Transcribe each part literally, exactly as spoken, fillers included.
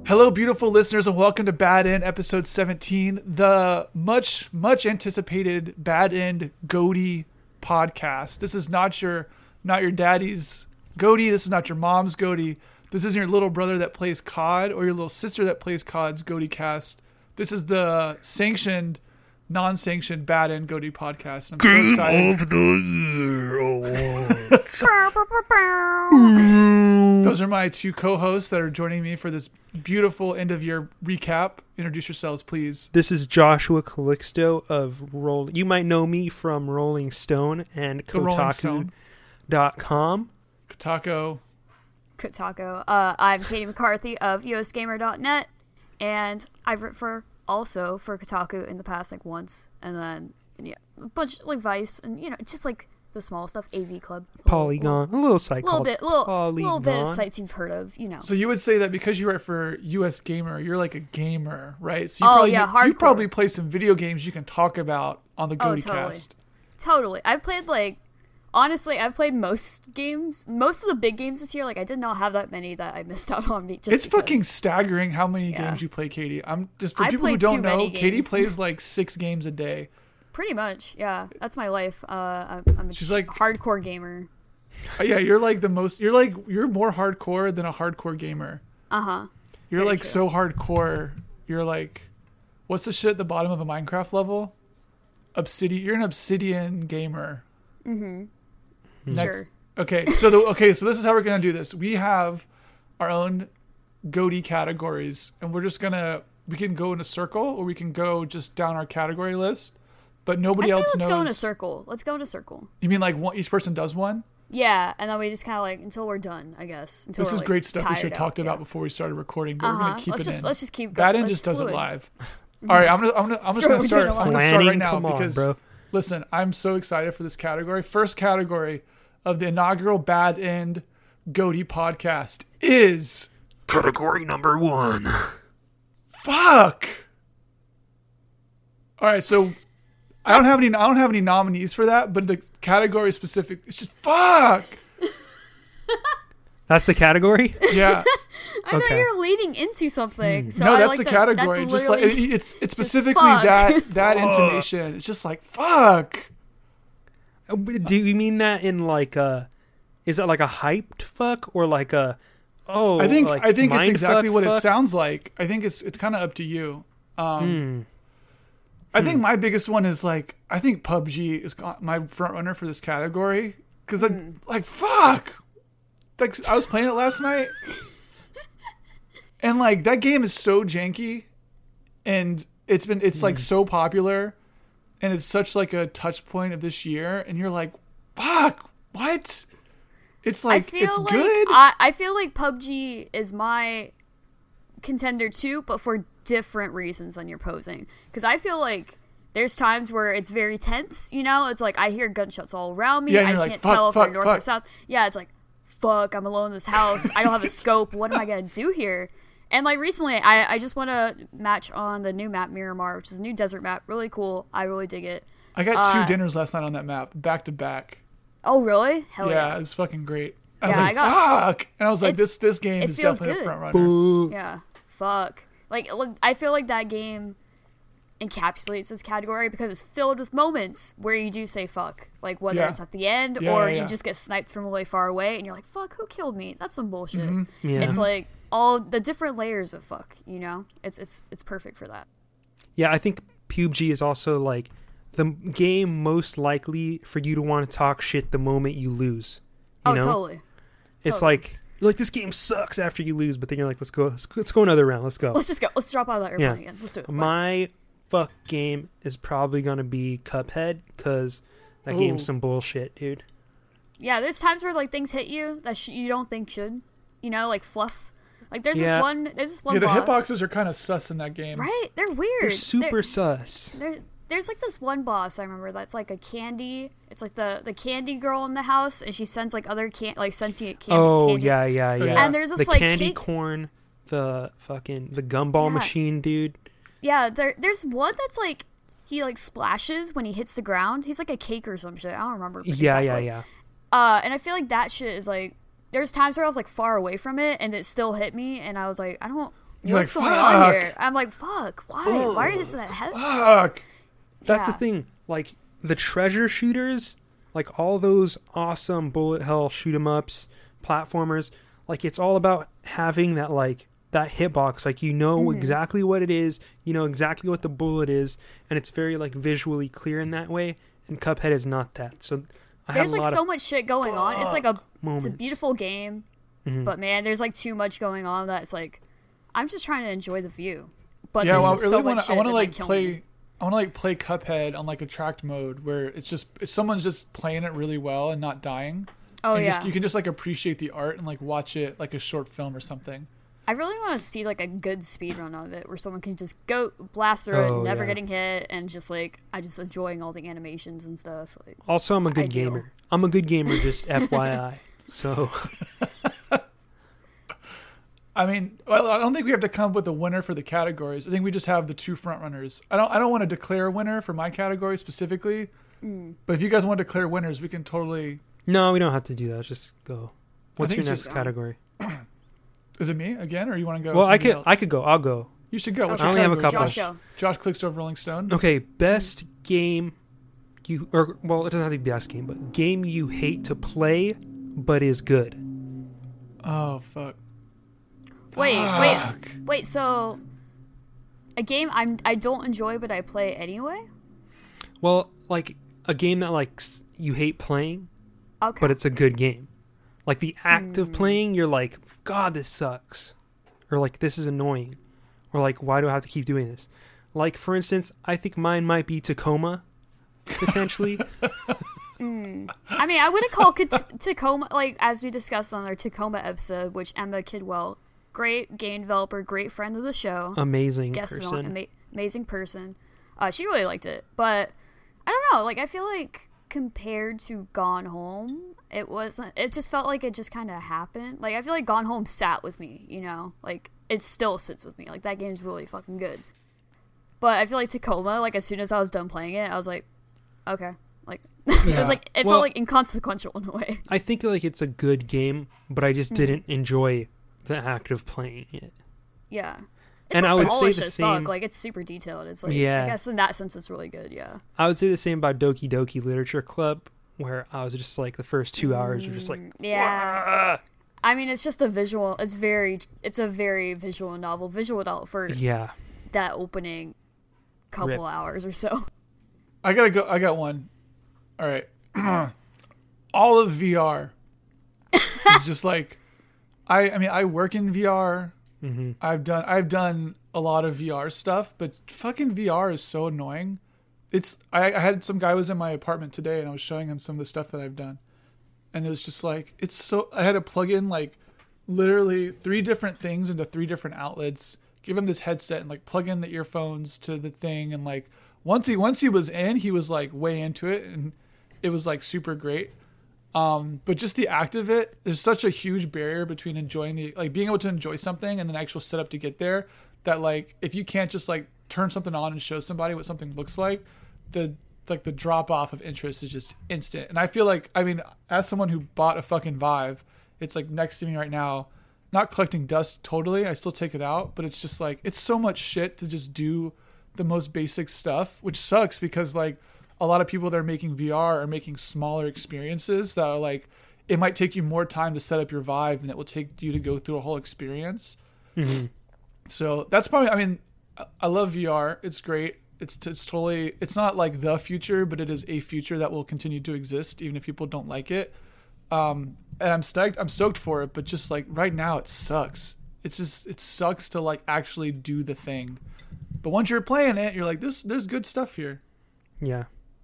Hello, beautiful listeners, and welcome to Bad End episode seventeen, the much, much anticipated Bad End Goatee podcast. This is not your, not your daddy's goatee. This is not your mom's goatee. This isn't your little brother that plays C O D or your little sister that plays C O D's goatee cast. This is the sanctioned, non-sanctioned Bad End Goatee podcast. I'm Game so excited. of the Year Award. Those are my two co-hosts that are joining me for this beautiful end-of-year recap. Introduce yourselves, please. This is Joshua Calixto of Roll. You might know me from Rolling Stone and The Rolling Kotaku Stone. dot com. Kotaku. Kotaku. Uh, I'm Katie McCarthy of U S Gamer dot net, and I've written for also for Kotaku in the past, like once, and then yeah, a bunch like Vice, and you know, just like the small stuff, A V Club, Polygon, a little site a little called bit, little, Polygon. little bit of sites you've heard of, you know. So you would say that because you write for U S Gamer, you're like a gamer, right? So you Oh, probably yeah, you hardcore. probably play some video games you can talk about on the Oh, Goatee totally. cast. Totally. I've played like, honestly, I've played most games, most of the big games this year. Like I did not have that many that I missed out on. Just It's because. fucking staggering how many Yeah. games you play, Katie. I'm just for I people who play don't too know, many Katie games. plays like six games a day. Pretty much, yeah. That's my life. Uh, I'm, I'm a She's like- hardcore gamer. Uh, yeah, you're like the most. You're like you're more hardcore than a hardcore gamer. Uh huh. You're Very like true. so hardcore. You're like, what's the shit at the bottom of a Minecraft level? Obsidian. You're an Obsidian gamer. Mm-hmm. Next- Sure. Okay, so the okay, so this is how we're gonna do this. We have our own goatee categories, and we're just gonna we can go in a circle, or we can go just down our category list. But nobody I'd say else let's knows. go in a circle. Let's go in a circle. You mean like one, each person does one? Yeah, and then we just kind of like until we're done, I guess. Until This we're, is like, great stuff we should have tired talked out, about yeah. before we started recording, but we're Uh-huh. gonna keep let's it just in. let's just keep. Bad going. End Let's just does it fluid. live. All right, I'm gonna I'm gonna I'm just Screw gonna it, we're start. doing it I'm gonna live. start right Planning, now come on, because bro. listen, I'm so excited for this category. First category of the inaugural Bad End Goatee podcast is Category number one. fuck. All right, so I don't have any I don't have any nominees for that, but the category specific it's just fuck. That's the category? Yeah. I thought Okay. you were leading into something. So no, I that's like the that- category. That's just like literally- it- it's it's specifically fuck. that that intonation. It's just like fuck. Do you mean that in like a, is that like a hyped fuck or like a, oh, I think like I think it's mind exactly fuck what it fuck? sounds like. I think it's it's kind of up to you. Um, Hmm. I think my biggest one is like I think P U B G is got- my front runner for this category because like, like fuck, like I was playing it last night, and like that game is so janky, and it's been it's like so popular, and it's such like a touch point of this year, and you're like, fuck, what? It's like I feel it's like good. I, I feel like P U B G is my contender too, but for different reasons than you're posing. Because I feel like there's times where it's very tense. You know, it's like I hear gunshots all around me. Yeah, and I you're can't like, fuck, tell if fuck, they're north fuck. or south. Yeah, it's like fuck. I'm alone in this house. I don't have a scope. What am I gonna do here? And like recently, I I just want to match on the new map Miramar, which is a new desert map. Really cool. I really dig it. I got two uh, dinners last night on that map, back to back. Oh really? Hell Yeah, yeah. it's fucking great. I was Yeah, like, I got- fuck, and I was like, It's- this this game it is feels definitely good. a front runner. Yeah, fuck. Like, look, I feel like that game encapsulates this category because it's filled with moments where you do say fuck. Like, whether Yeah. it's at the end Yeah, or yeah, yeah. you just get sniped from really far away and you're like, fuck, who killed me? That's some bullshit. Mm-hmm. Yeah. It's like all the different layers of fuck, you know? It's it's it's perfect for that. Yeah, I think P U B G is also like the game most likely for you to want to talk shit the moment you lose. You Oh, know? totally. It's totally. like, you're like, this game sucks after you lose, but then you're like, let's go, let's, let's go another round, let's go. Let's just go. Let's drop out of that airplane Yeah. again. Let's do it. My fuck game is probably going to be Cuphead, because that Ooh. game's some bullshit, dude. Yeah, there's times where like things hit you that sh- you don't think should. You know, like fluff. Like there's Yeah. this one. There's this one. Yeah, the boss. hitboxes are kind of sus in that game. Right? They're weird. They're super They're- sus. There, there's like this one boss I remember that's like a candy. It's like the the candy girl in the house, and she sends like other can like sentient can- Oh, candy. yeah, yeah, yeah. Yeah. And there's this the like candy cake- corn, the fucking, the gumball Yeah. machine, dude. Yeah, there there's one that's like he like splashes when he hits the ground. He's like a cake or some shit. I don't remember. Yeah, yeah, exactly. yeah. Uh, and I feel like that shit is like there's times where I was like far away from it and it still hit me, and I was like, I don't. You're what's like, going on "Fuck." here? I'm like, fuck, why? Why is that heavy? Fuck. That's the Yeah. thing. Like the treasure shooters, like all those awesome bullet hell shoot 'em ups, platformers. Like it's all about having that like that hitbox. Like you know Mm-hmm. exactly what it is. You know exactly what the bullet is, and it's very like visually clear in that way. And Cuphead is not that. So I There's had a like lot so of much shit going on. It's like a moments. it's a beautiful game, but man, there's like too much going on that it's like I'm just trying to enjoy the view. But Yeah, there's well, I just really so want much to. I shit want to that like might kill play. me. I want to like play Cuphead on like attract mode, where it's just if someone's just playing it really well and not dying. Oh and you yeah, just, you can just like appreciate the art and like watch it like a short film or something. I really want to see like a good speed run of it where someone can just go blast through Oh, it, never yeah. getting hit, and just like I just enjoying all the animations and stuff. Like, Also, I'm a good Ideal. gamer. I'm a good gamer, just F Y I. So I mean, well, I don't think we have to come up with a winner for the categories. I think we just have the two front runners. I don't. I don't want to declare a winner for my category specifically. Mm. But if you guys want to declare winners, we can totally. no, we don't have to do that. Just go. What's think your it's next just- category? Is it me again, or you want to go? Well, I somebody could. else? I could go. I'll go. You should go. What's Okay. your I only have a category, couple. Josh, Josh? go. Josh Clickstove Rolling Stone. Okay, best game you or well, it doesn't have to be best game, but game you hate to play but is good. Oh fuck. Wait, Fuck. wait, wait. So, a game I'm I don't enjoy, but I play anyway. Well, like a game that like s- you hate playing, Okay. but it's a good game. Like the act of playing, you're like, God, this sucks, or like this is annoying, or like why do I have to keep doing this? Like for instance, I think mine might be Tacoma, potentially. I mean, I wouldn't call Kat- Tacoma, like, as we discussed on our Tacoma episode, which Emma Kidwell, great game developer, great friend of the show, Amazing guest on, person. ama- amazing person. Uh, she really liked it. But, I don't know, like, I feel like compared to Gone Home, it wasn't, it just felt like it just kind of happened. Like, I feel like Gone Home sat with me, you know? Like, it still sits with me. Like, that game's really fucking good. But I feel like Tacoma, like, as soon as I was done playing it, I was like, okay. Like, it Yeah. was like, it Well- felt like inconsequential in a way. I think like it's a good game, but I just didn't enjoy the act of playing it. Yeah. And like I would say polished the as same. fuck. Like, it's super detailed. It's like, Yeah. I guess in that sense, it's really good. Yeah. I would say the same about Doki Doki Literature Club, where I was just like the first two hours were just like, Yeah. I mean, it's just a visual. It's very. It's a very visual novel. Visual novel for yeah, that opening couple Rip. hours or so. I gotta go. I got one. All right. All of V R is just like, I. I mean, I work in V R. hmm I've done. I've done a lot of V R stuff, but fucking V R is so annoying. It's. I, I had some guy was in my apartment today, and I was showing him some of the stuff that I've done, and it was just like it's so. I had to plug in like, literally three different things into three different outlets. Give him this headset and like plug in the earphones to the thing, and like once he once he was in, he was like way into it, and it was like super great. Um, but just the act of it, there's such a huge barrier between enjoying the like being able to enjoy something and the actual setup to get there. That like if you can't just like turn something on and show somebody what something looks like, the like the drop off of interest is just instant. And I feel like I mean, as someone who bought a fucking Vive, it's like next to me right now. Not collecting dust totally, I still take it out, but it's just like it's so much shit to just do the most basic stuff, which sucks because like a lot of people that are making V R are making smaller experiences that are like it might take you more time to set up your Vive than it will take you to go through a whole experience. hmm So that's probably I mean I- I love V R. It's great. It's it's totally it's not like the future, but it is a future that will continue to exist even if people don't like it. Um, and I'm stoked. I'm stoked for it, but just like right now, it sucks. It's just it sucks to like actually do the thing. But once you're playing it, you're like, this. There's good stuff here. yeah.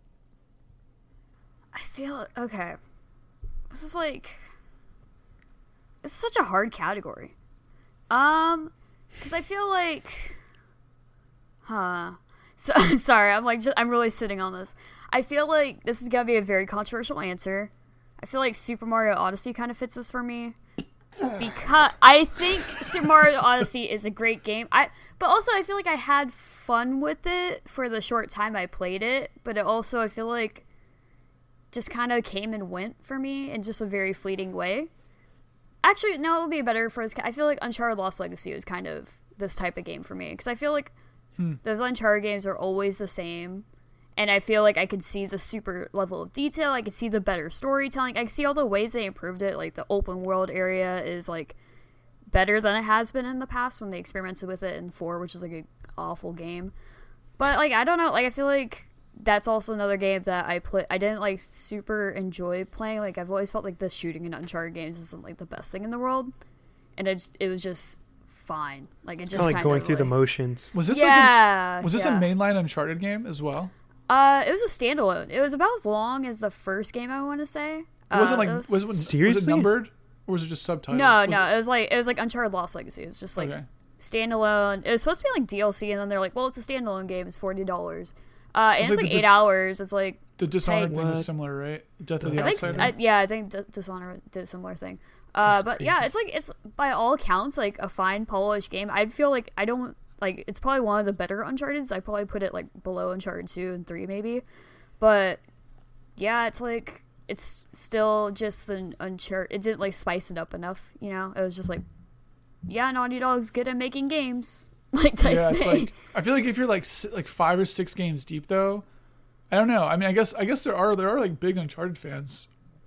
I feel okay. This is like it's such a hard category. Um, because I feel like, huh? So sorry, I'm like just, I'm really sitting on this. I feel like this is gonna be a very controversial answer. I feel like Super Mario Odyssey kind of fits this for me because I think Super Mario Odyssey is a great game. I but also I feel like I had fun with it for the short time I played it, but it also I feel like just kind of came and went for me in just a very fleeting way. Actually, no, it would be better for this. I feel like Uncharted Lost Legacy was kind of this type of game for me because I feel like Hmm. those Uncharted games are always the same. And I feel like I could see the super level of detail. I could see the better storytelling. I could see all the ways they improved it. Like, the open world area is, like, better than it has been in the past when they experimented with it in four, which is, like, an awful game. But, like, I don't know. Like, I feel like that's also another game that I play. I didn't, like, super enjoy playing. Like, I've always felt like the shooting in Uncharted games isn't, like, the best thing in the world. And it, just, it was just fine. Like, it just Kind of like kind going of, through like, the motions. Was this yeah, like a, was this yeah. a mainline Uncharted game as well? Uh, it was a standalone. It was about as long as the first game, I want to say. It wasn't Uh, like it was, was- it, was it Seriously? numbered or was it just subtitled? no, Was no, it- it was like it was like Uncharted Lost Legacy. It's just like okay. standalone. It was supposed to be like D L C, and then they're like, well, it's a standalone game. It's forty dollars. Uh, and It's it's like like the eight di- hours. It's like The Dishonored Hey, thing was what? similar, right? Death of the I think Outsider. I, yeah, I think D- Dishonored did a similar thing. Uh, That's but yeah, crazy. it's like it's by all accounts like a fine polished game. I feel like I don't like it's probably one of the better Uncharted. I probably put it like below Uncharted two and three maybe, but yeah, it's like it's still just an Uncharted. It didn't like spice it up enough, you know. It was just like, yeah, Naughty Dog's good at making games, like type Yeah, it's thing. like I feel like if you're like si- like five or six games deep though, I don't know. I mean, I guess I guess there are there are like big Uncharted fans.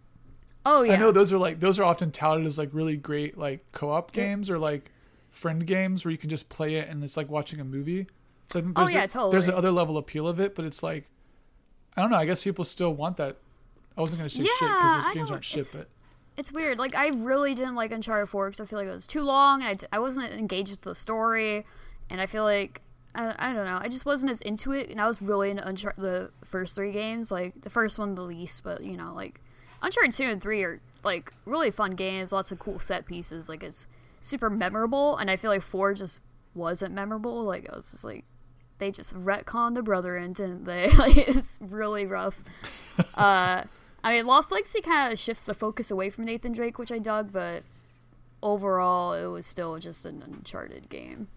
oh yeah, I know those are like those are often touted as like really great like co-op Yeah. games or like friend games where you can just play it and it's like watching a movie. So I think Oh, there's yeah, the- totally. there's another level appeal of it, but it's like I don't know. I guess people still want that. I wasn't gonna say shit Yeah, because I those games don't- aren't shit, it's- but It's weird. Like, I really didn't like Uncharted four because I feel like it was too long, and I, d- I wasn't engaged with the story, and I feel like, I, I don't know, I just wasn't as into it, and I was really into Uncharted, the first three games, like, the first one the least, but, you know, like, Uncharted two and three are, like, really fun games, lots of cool set pieces, like, it's super memorable, and I feel like four just wasn't memorable, like, it was just, like, they just retconned the brother in, didn't they? Like, it's really rough. uh... I mean, Lost Legacy kind of shifts the focus away from Nathan Drake, which I dug, but overall, it was still just an Uncharted game.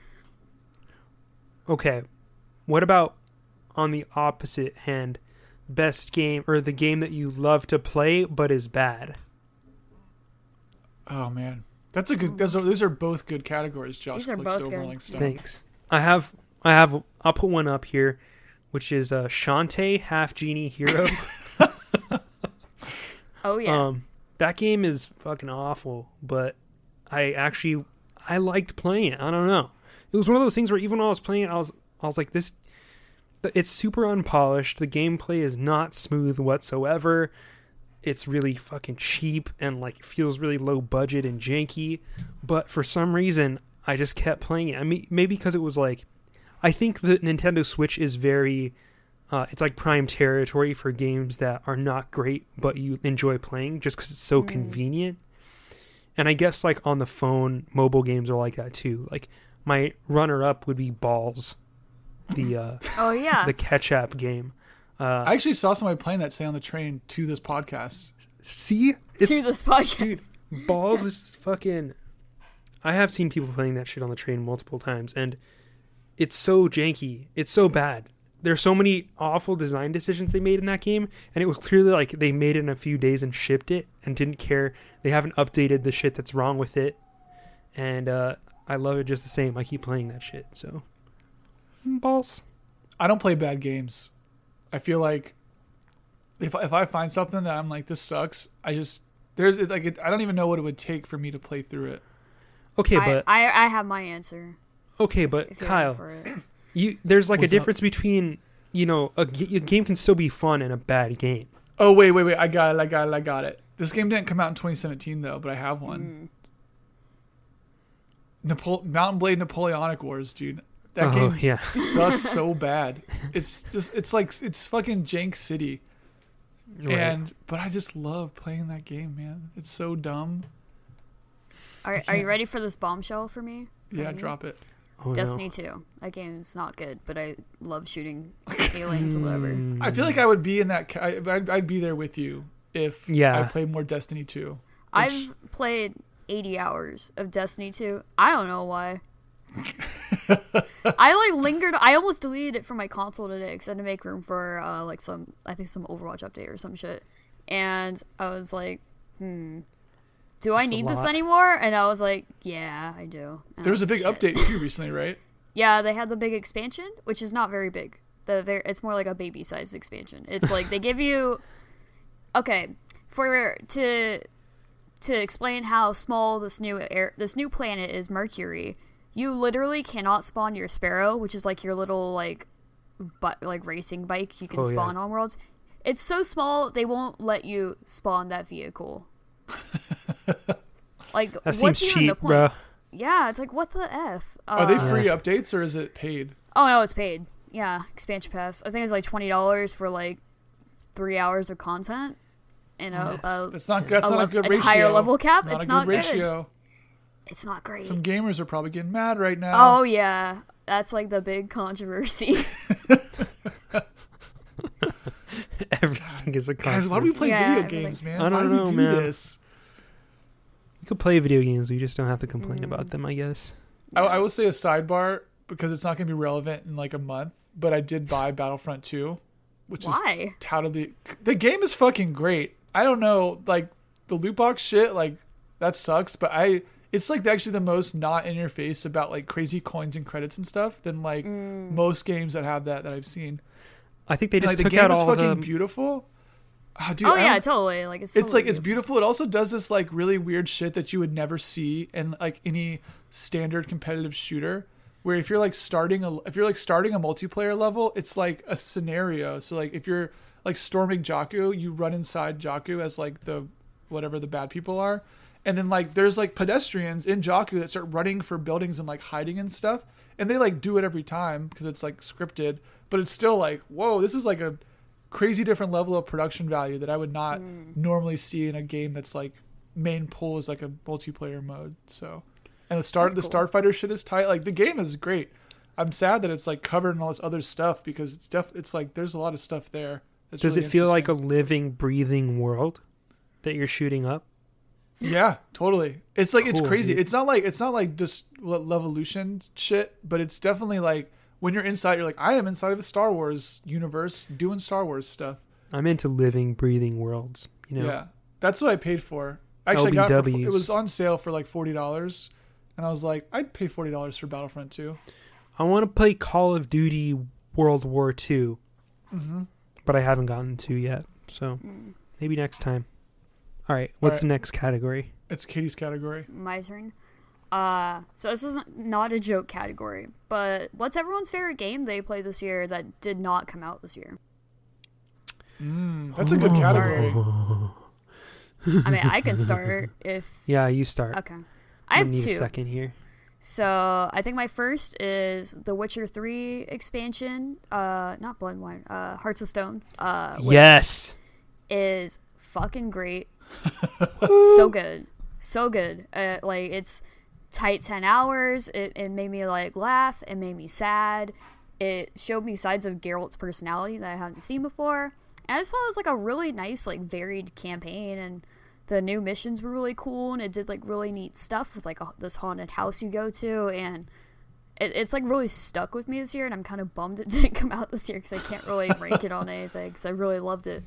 Okay, what about on the opposite hand, best game or the game that you love to play but is bad? oh man, that's a good. Those are, these are both good categories. Josh These are clicks both to good. Rolling Stone. Thanks. I have, I have, I'll put one up here, which is uh, Shantae Half Genie Hero. Oh, yeah. Um, that game is fucking awful, but I actually I liked playing it. I don't know. It was one of those things where even when I was playing it, I was I was like, this. It's super unpolished. The gameplay is not smooth whatsoever. It's really fucking cheap and like feels really low budget and janky. But for some reason, I just kept playing it. I mean, maybe because it was like, I think the Nintendo Switch is very. Uh, it's like prime territory for games that are not great, but you enjoy playing just because it's so Mm. convenient. And I guess like on the phone, mobile games are like that too. Like my runner-up would be Balls, the uh, oh, yeah. the catch-up game. Uh, I actually saw somebody playing that say on the train to this podcast. see, it's, to this podcast. dude, Balls is fucking. I have seen people playing that shit on the train multiple times, and it's so janky. It's so bad. There's so many awful design decisions they made in that game, and it was clearly like they made it in a few days and shipped it and didn't care. They haven't updated the shit that's wrong with it, and uh, I love it just the same. I keep playing that shit, so Balls. I don't play bad games. I feel like if if I find something that I'm like this sucks, I just there's like it, I don't even know what it would take for me to play through it. Okay, I, but I, I have my answer. okay, but If you're Kyle, ready for it. you there's like What's a up? difference between you know a, g- a game can still be fun and a bad game. Oh wait, wait, wait! I got it! I got it! I got it! This game didn't come out in twenty seventeen though, but I have one. Mm. Napole- Mountain Blade Napoleonic Wars, dude. That Oh, game yeah. sucks so bad. It's just it's like it's fucking Jank City. Right. And but I just love playing that game, man. It's so dumb. Are, are you can't- ready for this bombshell for me? From Yeah, you? drop it. Oh, Destiny no. two. That game's not good, but I love shooting aliens or whatever. Mm. I feel like I would be in that. ca- I, I'd, I'd be there with you if Yeah. I played more Destiny two. I've played eighty hours of Destiny two. I don't know why. I like lingered. I almost deleted it from my console today because I had to make room for uh, like some, I think some Overwatch update or some shit. And I was like, hmm. do I That's a need this lot. anymore? And I was like, yeah, I do. And There was I a big shit. update too recently, right? Yeah, they had the big expansion, which is not very big. The very, it's more like a baby-sized expansion. It's like they give you, okay, for to to explain how small this new air, this new planet is, Mercury. You literally cannot spawn your Sparrow, which is like your little like, but like racing bike you can Oh, yeah. spawn on worlds. It's so small they won't let you spawn that vehicle. Like, That what's seems even the cheap, point? bro. Yeah, it's like, what the f? Are they Uh, free updates or is it paid? Oh no, it's paid. Yeah, expansion pass. I think it's like twenty dollars for like three hours of content. And a, a, That's not that's a not le- a good a ratio. higher level cap. Not It's a not good good. ratio. It's not great. Some gamers are probably getting mad right now. Oh yeah, that's like the big controversy. Everything is a Guys, why do we play Yeah, video everything's- games, man? I why don't do we know, do man. this? You could play video games, we just don't have to complain Mm. about them, I guess. I, I will say a sidebar because it's not going to be relevant in like a month. But I did buy Battlefront two, which is Why? touted. The game is fucking great. I don't know, like the loot box shit, like that sucks. But I, it's like actually the most not in your face about like crazy coins and credits and stuff than like Mm. most games that have that that I've seen. I think they And, just like the took game out is all fucking the. beautiful. Oh, dude, Oh I yeah, don't- totally. Like it's. it's totally like it's beautiful. It also does this like really weird shit that you would never see in like any standard competitive shooter. Where if you're like starting a if you're like starting a multiplayer level, it's like a scenario. So like if you're like storming Jakku, you run inside Jakku as like the whatever the bad people are, and then like there's like pedestrians in Jakku that start running for buildings and like hiding and stuff, and they like do it every time because it's like scripted. But it's still like, whoa, this is like a crazy different level of production value that I would not normally see in a game that's like main pull is like a multiplayer mode. So, and the start That's the cool. Starfighter shit is tight. Like the game is great. I'm sad that it's like covered in all this other stuff because it's def it's like there's a lot of stuff there. That's Does really it feel like a interesting. living, breathing world that you're shooting up? Yeah, totally. It's like it's Cool, crazy. dude. It's not like it's not like just le- Levolution shit, but it's definitely like when you're inside, you're like, I am inside of a Star Wars universe doing Star Wars stuff. I'm into living, breathing worlds. You know, Yeah, that's what I paid for. Actually, I got it, for, it L B Ws. was on sale for like forty dollars, and I was like, I'd pay forty dollars for Battlefront two. I want to play Call of Duty World War Two, Mm-hmm. but I haven't gotten to yet. So Mm. maybe next time. All right, what's right. the next category? It's Katie's category. My turn. Uh, so this is not a joke category, but what's everyone's favorite game they played this year that did not come out this year? Mm, that's a good Let's category. I mean, I can start if Yeah, you start. okay. I have need two. a second here. So I think my first is The Witcher three expansion. Uh, not Blood and Wine. Uh, Hearts of Stone. Uh, which Yes. is fucking great. So good, so good. Uh, like it's tight ten hours. It it made me like laugh. It made me sad. It showed me sides of Geralt's personality that I hadn't seen before. And I just thought it was like a really nice, like varied campaign, and the new missions were really cool, and it did like really neat stuff with like a, this haunted house you go to, and it, it's like really stuck with me this year. And I'm kind of bummed it didn't come out this year because I can't really rank it on anything because I really loved it.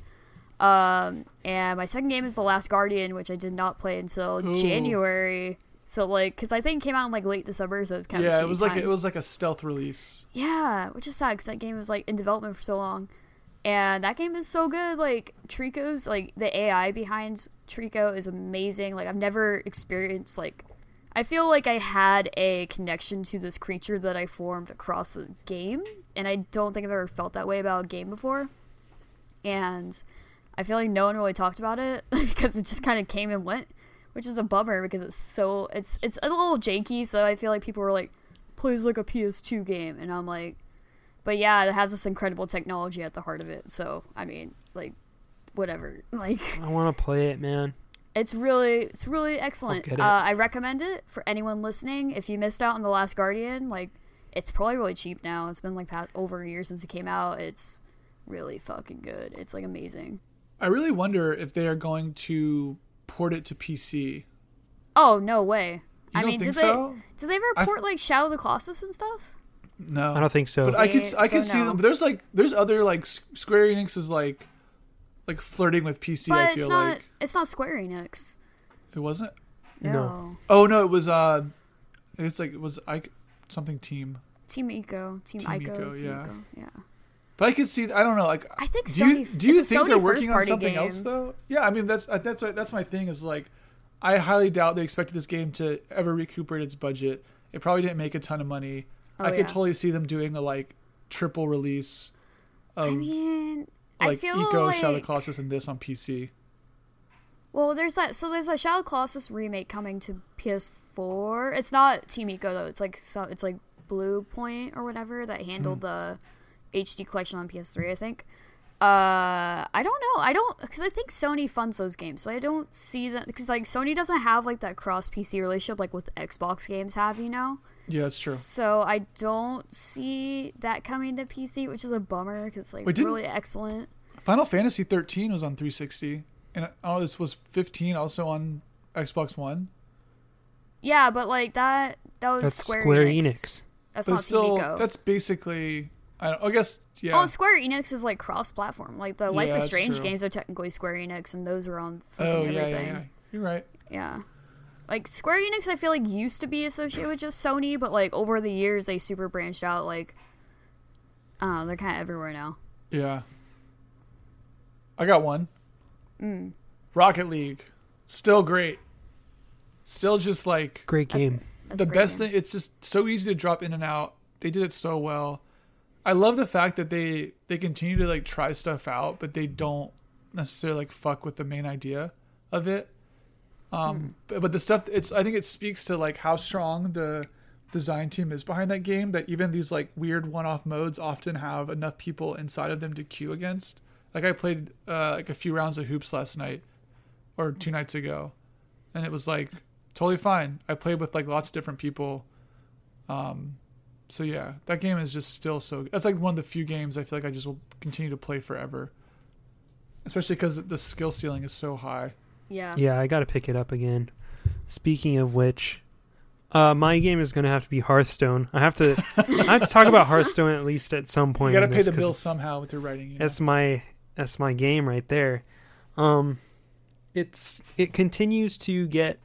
Um, and my second game is The Last Guardian, which I did not play until Ooh. January. So like, because I think it came out in like late December, so it's kind of Yeah, a it shitty was like time. it was like a stealth release. Yeah, which is sad because that game was like in development for so long, and that game is so good. Like Trico's, like the A I behind Trico is amazing. Like I've never experienced like, I feel like I had a connection to this creature that I formed across the game, and I don't think I've ever felt that way about a game before. And I feel like no one really talked about it because it just kind of came and went, which is a bummer because it's so it's it's a little janky. So I feel like people were like, plays like a P S two game, and I'm like, but yeah, it has this incredible technology at the heart of it. So I mean, like, whatever, like I want to play it, man. it's really it's really excellent. I'll get it. Uh, I recommend it for anyone listening. If you missed out on The Last Guardian, like it's probably really cheap now. It's been like past, over a year since it came out. It's really fucking good. It's like amazing. I really wonder if they are going to port it to P C. Oh no way! You I don't mean, think did so? they did they ever I port like Shadow of the Colossus and stuff? No, I don't think so. But I could See, I could so see no. them. But there's like there's other like S- Square Enix is like like flirting with P C. But I it's feel not like it's not Square Enix. it wasn't. No. No. Oh no, it was uh, it's like it was I something team. Team Eco. Team, Team Ico. Eco, Team yeah. Eco. Yeah. But I could see. I don't know. Like, I think do you Sony- do you it's a think they're Sony working on first-party something game. else though? Yeah, I mean that's uh, that's what- that's my thing. Is like, I highly doubt they expected this game to ever recuperate its budget. It probably didn't make a ton of money. Oh, I could yeah. totally see them doing a like triple release of I mean, I like feel Eco, like... Shadow of the Colossus, and this on P C. Well, there's that. So there's a Shadow of the Colossus remake coming to P S four. It's not Team Eco though. It's like so, it's like Blue Point or whatever that handled Hmm. the H D collection on P S three. I think. Uh, I don't know. I don't because I think Sony funds those games, so I don't see that because like Sony doesn't have like that cross P C relationship like with Xbox games have, you know. Yeah, that's true. So I don't see that coming to P C, which is a bummer because it's like Wait, didn't- really excellent. Final Fantasy thirteen was on three sixty, and oh, this was fifteen also on Xbox One. Yeah, but like that that was That's Square, Square Enix. Enix. That's But not it's still, Team Eco. that's basically. I, don't, I guess yeah. Oh, Square Enix is like cross-platform. Like the Life Yeah, is that's Strange true. games are technically Square Enix, and those were on oh fucking yeah, everything. yeah, yeah. You're right. Yeah. Like Square Enix, I feel like used to be associated with just Sony, but like over the years they super branched out. Like, uh, they're kind of everywhere now. Yeah. I got one. Mm. Rocket League, still great. Still just like Great That's- game. That's the a great best game. thing. It's just so easy to drop in and out. They did it so well. I love the fact that they they continue to like try stuff out, but they don't necessarily like fuck with the main idea of it. Um, but, but the stuff it's I think it speaks to like how strong the design team is behind that game. That even these like weird one-off modes often have enough people inside of them to queue against. Like I played uh, like a few rounds of hoops last night or two nights ago, and it was like totally fine. I played with like lots of different people. Um, so yeah, that game is just still so. That's like one of the few games I feel like I just will continue to play forever. Especially because the skill ceiling is so high. Yeah. Yeah, I gotta pick it up again. Speaking of which, uh, my game is gonna have to be Hearthstone. I have to, I have to talk about Hearthstone at least at some You point. got to in pay this, the 'cause bills it's- somehow with your writing. You know? That's my that's my game right there. Um, it's it continues to get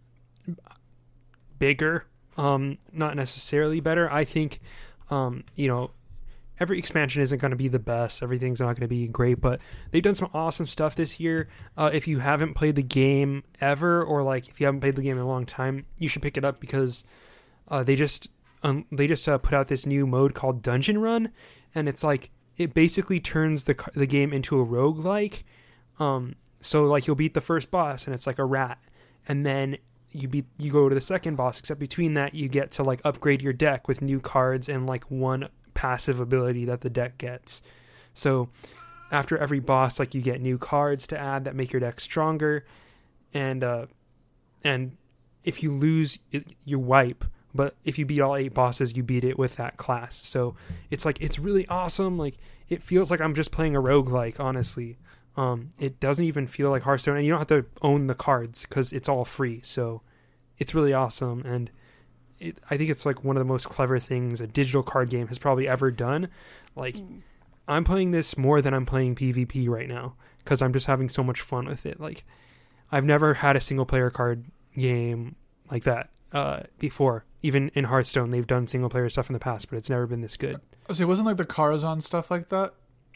bigger. Um, not necessarily better. I think, um, you know, every expansion isn't going to be the best. Everything's not going to be great, but they've done some awesome stuff this year. Uh, if you haven't played the game ever, or like if you haven't played the game in a long time, you should pick it up because uh, they just um, they just uh, put out this new mode called Dungeon Run, and it's like it basically turns the c- the game into a roguelike. Um, so like you'll beat the first boss, and it's like a rat, and then you beat you go to the second boss. Except between that, you get to like upgrade your deck with new cards and like one passive ability that the deck gets. So after every boss, like you get new cards to add that make your deck stronger, and uh, and if you lose, it, you wipe. But if you beat all eight bosses, you beat it with that class. So it's like it's really awesome. Like it feels like I'm just playing a roguelike, honestly. Um, it doesn't even feel like Hearthstone, and you don't have to own the cards because it's all free. So it's really awesome, and it, I think it's like one of the most clever things a digital card game has probably ever done. Like I'm playing this more than I'm playing PvP right now because I'm just having so much fun with it. Like I've never had a single player card game like that uh, before. Even in Hearthstone, they've done single player stuff in the past, but it's never been this good. Oh, so it wasn't like the Corazon stuff like that.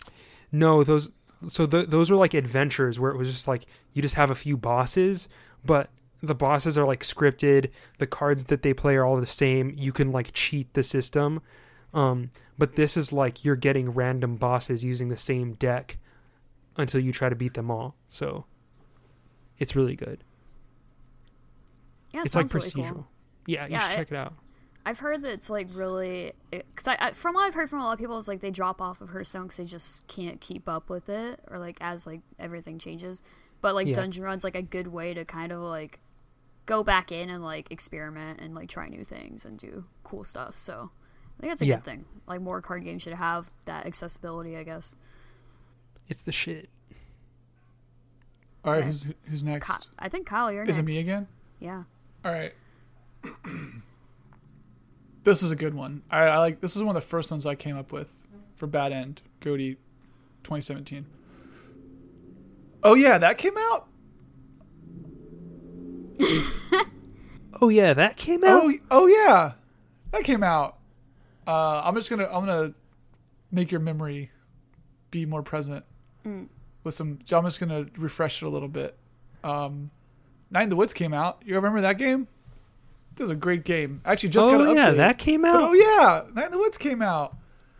No, those so the, those were like adventures where it was just like you just have a few bosses, but the bosses are like scripted. The cards that they play are all the same. You can like cheat the system. Um, but this is like you're getting random bosses using the same deck until you try to beat them all. So it's really good. Yeah, it It's like sounds really procedural. cool. Yeah, you Yeah, should it- check it out. I've heard that it's like really, because I, I from what I've heard from a lot of people, is like they drop off of Hearthstone because they just can't keep up with it, or like as like everything changes. But like Yeah. Dungeon Run's like a good way to kind of like go back in and like experiment and like try new things and do cool stuff. So I think that's a Yeah. good thing. Like more card games should have that accessibility, I guess. It's the shit. All right, Okay. who's who's next? Ky- I think Kyle, you're Is next. it me again? Yeah. All right. This is a good one. I, I like. This is one of the first ones I came up with for Bad End Goaty, twenty seventeen. Oh yeah, that came out. Oh yeah, that came out. Oh, oh yeah, that came out. Uh, I'm just gonna I'm gonna make your memory be more present Mm. with some. I'm just gonna refresh it a little bit. Um, Night in the Woods came out. You remember that game? This is a great game. Actually, just got oh an yeah, update. that came But, out. oh yeah, Night in the Woods came out.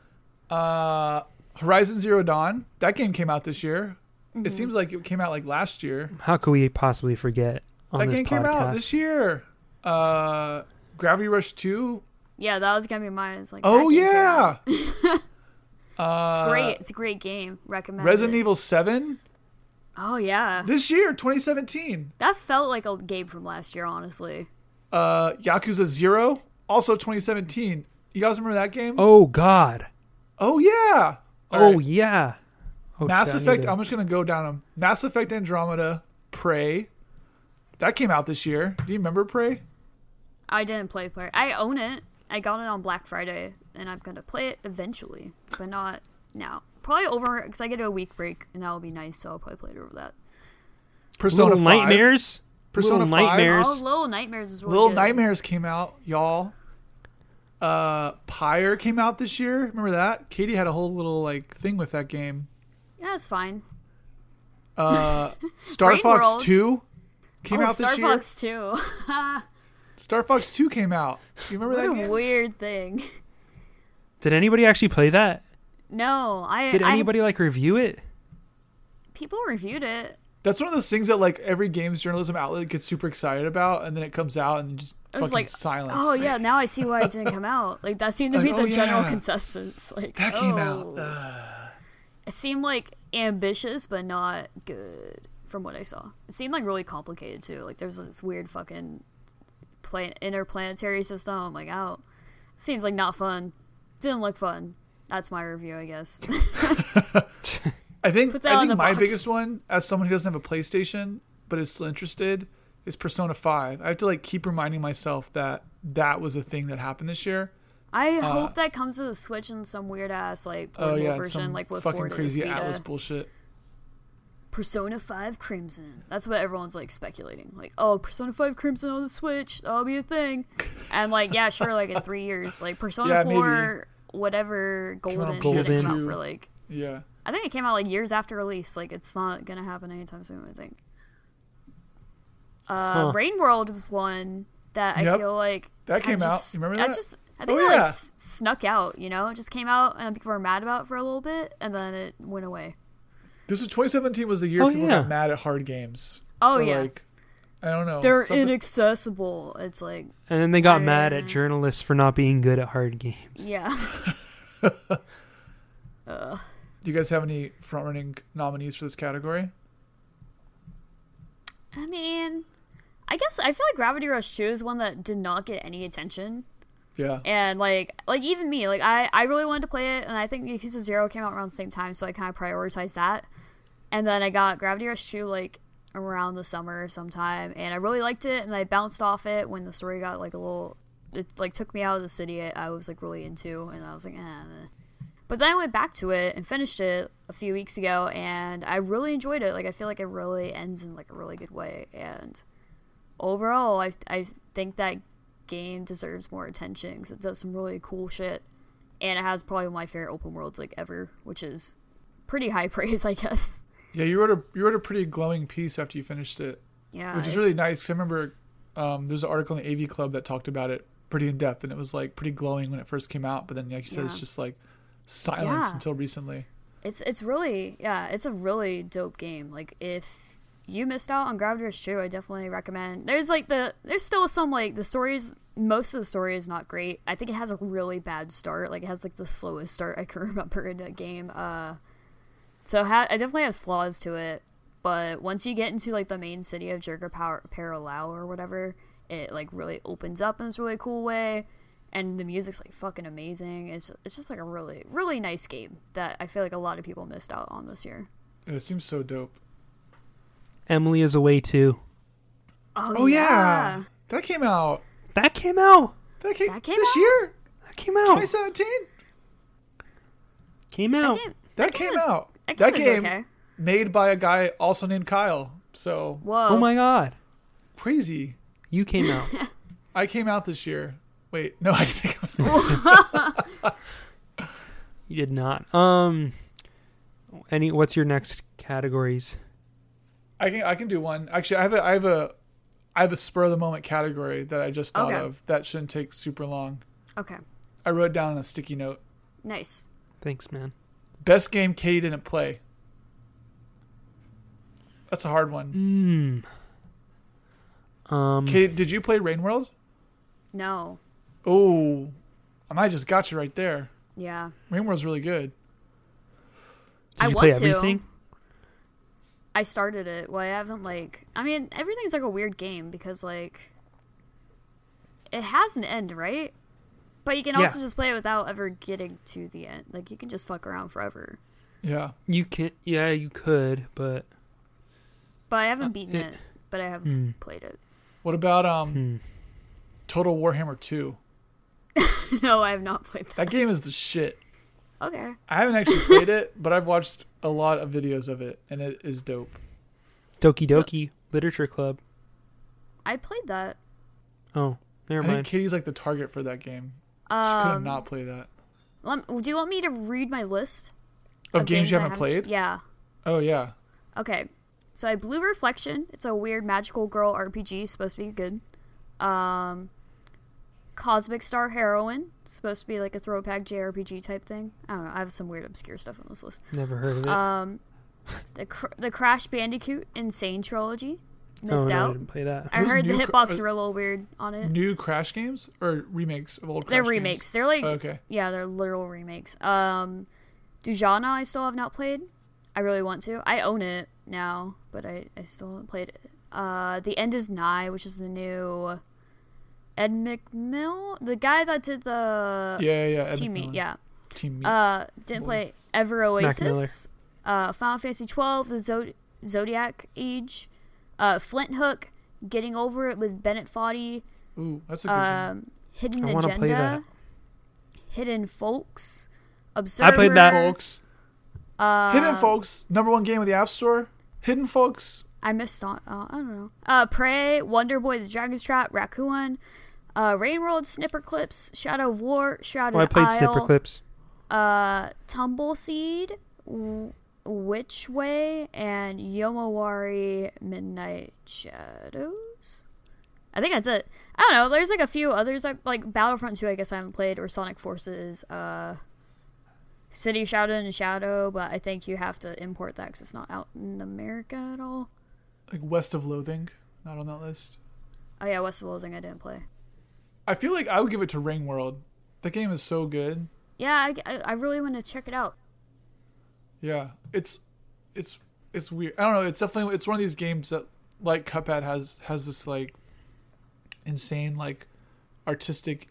Uh, Horizon Zero Dawn. That game came out this year. Mm-hmm. It seems like it came out like last year. How could we possibly forget on That this game podcast? came out this year. Uh, Gravity Rush Two. Yeah, that was gonna be mine. It's like, Oh that game came yeah. out. uh, It's great. It's a great game. Recommend Resident it. Evil Seven Oh yeah, this year, twenty seventeen. that felt like a game from last year, honestly. Uh, Yakuza Zero, also twenty seventeen. You guys remember that game? Oh God. Oh yeah. All Oh right. yeah. Oh, Mass shit, I need Effect. to- I'm just gonna go down them. Mass Effect Andromeda, Prey. That came out this year. Do you remember Prey? I didn't play Player. I own it. I got it on Black Friday, and I'm gonna play it eventually, but not now. Probably over because I get a week break, and that will be nice. So I'll probably play it over that. Persona Little five. Nightmares. Persona Little five. Nightmares. Oh, Little Nightmares is really Little good. Nightmares came out, y'all. Uh, Pyre came out this year. Remember that? Katie had a whole little like thing with that game. Yeah, it's fine. Uh, Star Rain Fox World. two came oh, out Star this year. Fox two. Star Fox two came out. You remember What that a game? weird thing. Did anybody actually play that? No, I. Did I- anybody like review it? people reviewed it. That's one of those things that like every games journalism outlet gets super excited about, and then it comes out and just It was fucking like, silence. oh yeah, now I see why it didn't come out. Like that seemed to be Like, the oh, general yeah. consensus. Like that oh. came out. Uh, It seemed like ambitious, but not good from what I saw. It seemed like really complicated too. Like there's this weird fucking plan- interplanetary system. I'm like, oh, seems like not fun. Didn't look fun. That's my review, I guess. I think Put that I on think the my box. biggest one, as someone who doesn't have a PlayStation but is still interested, is Persona five. I have to like keep reminding myself that that was a thing that happened this year. I hope that comes to the Switch in some weird ass like Oh portable yeah, it's version, some like with fucking Ford crazy and Vita. Atlas bullshit. Persona five Crimson. That's what everyone's like speculating. Like, oh, Persona five Crimson on the Switch, that'll be a thing. And like, yeah, sure, like in three years, like Persona Yeah, four, whatever, out Golden, Golden. should have come out Two. for like. Yeah. I think it came out like years after release. Like it's not gonna happen anytime soon. I think. Uh, Huh. Rain World was one that I Yep. feel like That kinda came out. just- You remember I that? just I think Oh, it like yeah. s- snuck out. You know, it just came out and people were mad about it for a little bit, and then it went away. This was twenty seventeen was the year Oh, people yeah. got mad at hard games. Oh Or, yeah, Like, I don't know. they're something- inaccessible. It's like And then they got I- mad at journalists for not being good at hard games. yeah. uh, Do you guys have any front running nominees for this category? I mean, I guess I feel like Gravity Rush two is one that did not get any attention. Yeah. And like like even me, like I, I really wanted to play it, and I think Yakuza Zero came out around the same time, so I kind of prioritized that. And then I got Gravity Rush two like around the summer sometime, and I really liked it, and I bounced off it when the story got like a little, it like took me out of the city I, I was like really into, and I was like, eh. eh. But then I went back to it and finished it a few weeks ago, and I really enjoyed it. Like I feel like it really ends in like a really good way, and overall, I I think that game deserves more attention because it does some really cool shit, and it has probably my favorite open worlds like ever, which is pretty high praise, I guess. Yeah, you wrote a you wrote a pretty glowing piece after you finished it, Yeah, which is it's- really nice. 'Cause I remember um, there's an article in the A V Club that talked about it pretty in depth, and it was like pretty glowing when it first came out. But then, like you said, Yeah. it's just like silence Yeah. until recently. It's it's really yeah, it's a really dope game. Like if you missed out on Gravity Rush two, I definitely recommend. There's like the there's still some like the stories. Most of the story is not great. I think it has a really bad start. Like it has like the slowest start I can remember in a game. Uh, so it, ha- it definitely has flaws to it. But once you get into like the main city of Jirga Power Paralao or whatever, it like really opens up in this really cool way. And the music's like fucking amazing. It's it's just like a really really nice game that I feel like a lot of people missed out on this year. It seems so dope. Emily is Away too. Oh, Oh yeah, that came out. That came out. That came, That came this out? year, That came out. twenty seventeen. Came That out. game, That, that game came was- out. that That game, game was okay. made by a guy also named Kyle. So Whoa. Oh my god. crazy. You came out. I came out this year. Wait, no, I didn't come out. You did not. Um, any? What's your next categories? I can I can do one. Actually, I have a I have a I have a spur of the moment category that I just thought Okay. of that shouldn't take super long. Okay. I wrote it down on a sticky note. Nice. Thanks, man. Best game Katie didn't play. That's a hard one. Mm. Um, Katie, did you play Rain World? No. Oh, I might have just got you right there. Yeah. Rain World's really good. did I you want play to. everything? I started it. Well, I haven't like. I mean, everything's like a weird game because like, it has an end, right? But you can Yeah. also just play it without ever getting to the end. Like you can just fuck around forever. Yeah. You can. Yeah, you could, but But I haven't Uh, beaten it- it. But I have Hmm. played it. What about um hmm. Total Warhammer two? No, I have not played that. That game is the shit. Okay. I haven't actually played it, but I've watched a lot of videos of it, and it is dope. Doki Doki Literature Club. I played that. Oh, never I think mind. Katie's like the target for that game. She could Um, not play that. lem- do you want me to read my list Of, games, you I haven't played? Yeah. Oh yeah. Okay. So I Blue Reflection. It's a weird magical girl R P G. Supposed to be good. Um, Cosmic Star Heroine. Supposed to be like a throwback J R P G type thing. I don't know. I have some weird obscure stuff on this list. Never heard of it. Um, the Cr- the Crash Bandicoot Insane Trilogy. oh Missed no, I out. didn't play that. I Those heard the new hitboxes cr- were a little weird on it. New Crash games or remakes of old Crash They're games? remakes. They're like Oh, okay. yeah, they're literal remakes. Um, Dujana I still have not played. I really want to. I own it now, but I, I still haven't played it. Uh, The End is Nigh, which is the new Ed McMill, the guy that did the Yeah, yeah, yeah. Ed Team Meat. McMillan. Yeah. Team Meat. Uh, didn't Boy. play Ever Oasis. Miller. Uh, Final Fantasy twelve, the Zod- Zodiac Age. Uh, Flint Hook, Getting Over It with Bennett Foddy. Ooh, that's a good game. Um, Hidden I wanna Agenda. play that. Hidden Folks. Observer. I played that. Folks. Uh, Hidden Folks, number one game of the App Store. Hidden Folks. I missed on. Uh, I don't know. Uh, Prey, Wonder Boy, The Dragon's Trap, Raccoon, uh, Rain World, Snipper Clips, Shadow of War, Shrouded Oh, I played Isle, Snipper Clips. uh, Tumbleseed, w- Witch Way, and Yomawari Midnight Shadows. I think that's it. I don't know. There's like a few others I- like Battlefront two. I guess I haven't played, or Sonic Forces. Uh, City Shadow and Shadow, but I think you have to import that because it's not out in America at all. Like West of Loathing. Not on that list. Oh yeah, West of Loathing I didn't play. I feel like I would give it to Ring World. That game is so good. Yeah, I, I, I really want to check it out. Yeah. It's it's it's weird. I don't know. It's definitely it's one of these games that like Cuphead has has this like insane like artistic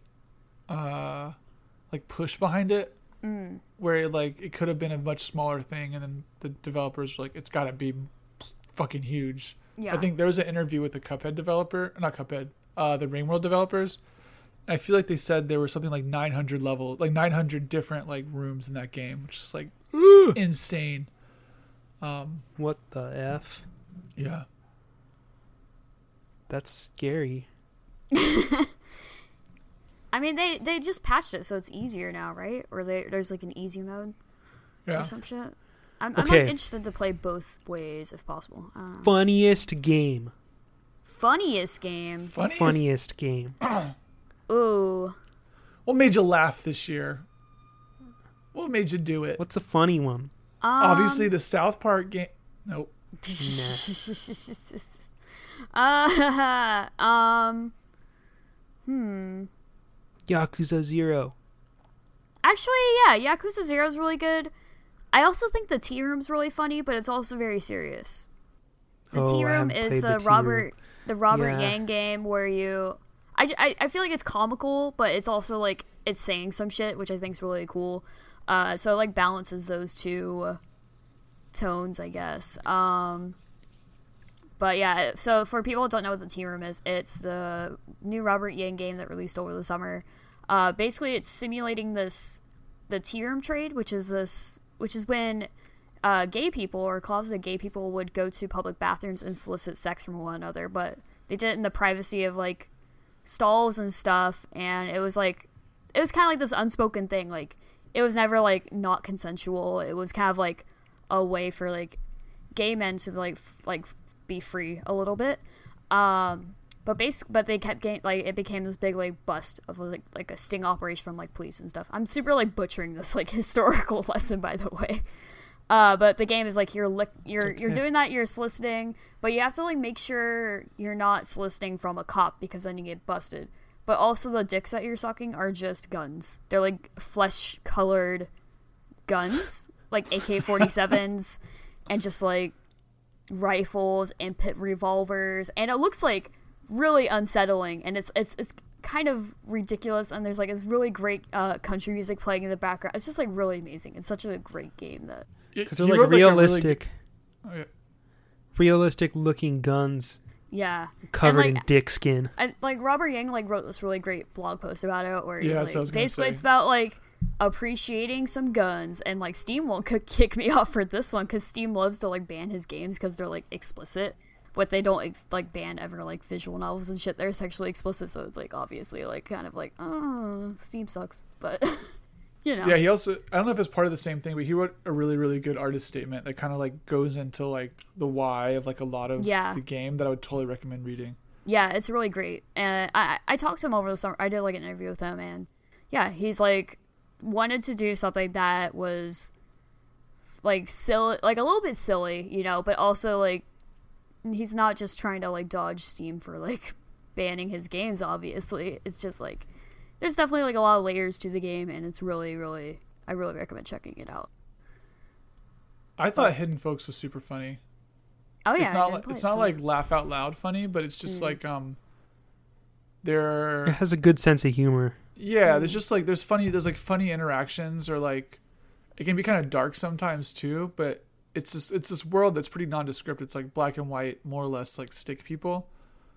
uh like push behind it. Mm. Where like it could have been a much smaller thing, and then the developers were like, it's got to be fucking huge. Yeah. I think there was an interview with the Cuphead developer, not Cuphead, uh, the Ring World developers. And I feel like they said there were something like nine hundred level, like nine hundred different like rooms in that game, which is like insane. Um, What the F? yeah. That's scary. I mean, they, they just patched it, so it's easier now, right? Or they, there's like an easy mode Yeah. or some shit. I'm, I'm Okay. like interested to play both ways if possible. I don't know. Funniest game. Funniest game. Funny. is- Funniest game. Ooh. What made you laugh this year? What made you do it? What's a funny one? Um, Obviously, the South Park game. Nope. uh, um, hmm. Yakuza Zero. Actually, yeah, Yakuza Zero is really good. I also think the Tea Room's really funny, but it's also very serious. The Oh, Tea I Room haven't is played the, the Tea Robert Room. the Robert Yeah. Yang game where you. I, j- I, I feel like it's comical, but it's also like it's saying some shit, which I think is really cool. Uh, so it, like balances those two tones, I guess. Um, but yeah, so for people who don't know what the Tea Room is, it's the new Robert Yang game that released over the summer. Uh, basically, it's simulating this the tea room trade, which is this, which is when uh, gay people or closeted gay people would go to public bathrooms and solicit sex from one another, but they did it in the privacy of like stalls and stuff, and it was like it was kind of like this unspoken thing. Like it was never like not consensual. It was kind of like a way for like gay men to like f- like be free a little bit. Um, but basic, but they kept getting like it became this big like bust of like like a sting operation from like police and stuff. I'm super like butchering this like historical lesson, by the way. Uh, but the game is like you're li- you're Okay. you're doing that, you're soliciting, but you have to like make sure you're not soliciting from a cop because then you get busted. But also the dicks that you're sucking are just guns. They're like flesh colored guns, like A K forty-sevens and just like rifles and pit revolvers, and it looks like really unsettling, and it's it's it's kind of ridiculous, and there's like this really great uh, country music playing in the background. It's just like really amazing. It's such a great game that Because He they're wrote, like a really realistic, good- oh, yeah. realistic looking guns yeah. covered And, like, in dick skin. I, like Robert Yang like wrote this really great blog post about it where he's Yeah, that's what I like was gonna basically say. it's about like appreciating some guns, and like Steam won't c- kick me off for this one because Steam loves to like ban his games because they're like explicit, but they don't ex- like ban ever like visual novels and shit. They're sexually explicit, so it's like obviously like kind of like oh Steam sucks, but you know. Yeah, he also, I don't know if it's part of the same thing, but he wrote a really, really good artist statement that kind of like goes into like the why of like a lot of Yeah. the game that I would totally recommend reading. Yeah, it's really great. And I I talked to him over the summer. I did like an interview with him, and yeah, he's like wanted to do something that was like silly, like a little bit silly, you know, but also like he's not just trying to like dodge Steam for like banning his games. Obviously, it's just like there's definitely like a lot of layers to the game, and it's really, really, I really recommend checking it out. I thought Hidden Folks was super funny. Oh yeah, it's I not didn't like play it's it, not so- like laugh out loud funny, but it's just Mm. like um It there has a good sense of humor. yeah, there's just like there's funny there's like funny interactions, or like it can be kind of dark sometimes too, but it's this it's this world that's pretty nondescript. It's like black and white, more or less like stick people.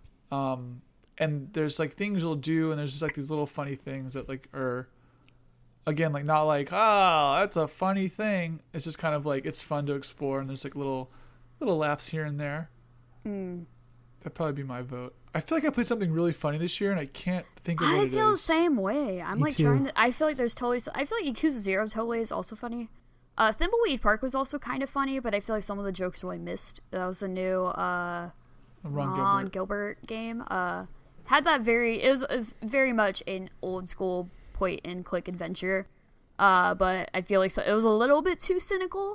Um and there's like things you'll do, and there's just like these little funny things that like are again like not like ah that's a funny thing. It's just kind of like it's fun to explore, and there's like little little laughs here and there. Mm. That'd probably be my vote. I feel like I played something really funny this year, and I can't think of what I it feel the is. same way. I'm Me like too. trying to. I feel like there's totally. I feel like Yakuza Zero totally is also funny. Uh, Thimbleweed Park was also kind of funny, but I feel like some of the jokes really missed. That was the new uh, Ron Ron Gilbert. Gilbert game. Uh, had that very. It was, it was very much an old school point and click adventure. Uh, but I feel like so, it was a little bit too cynical.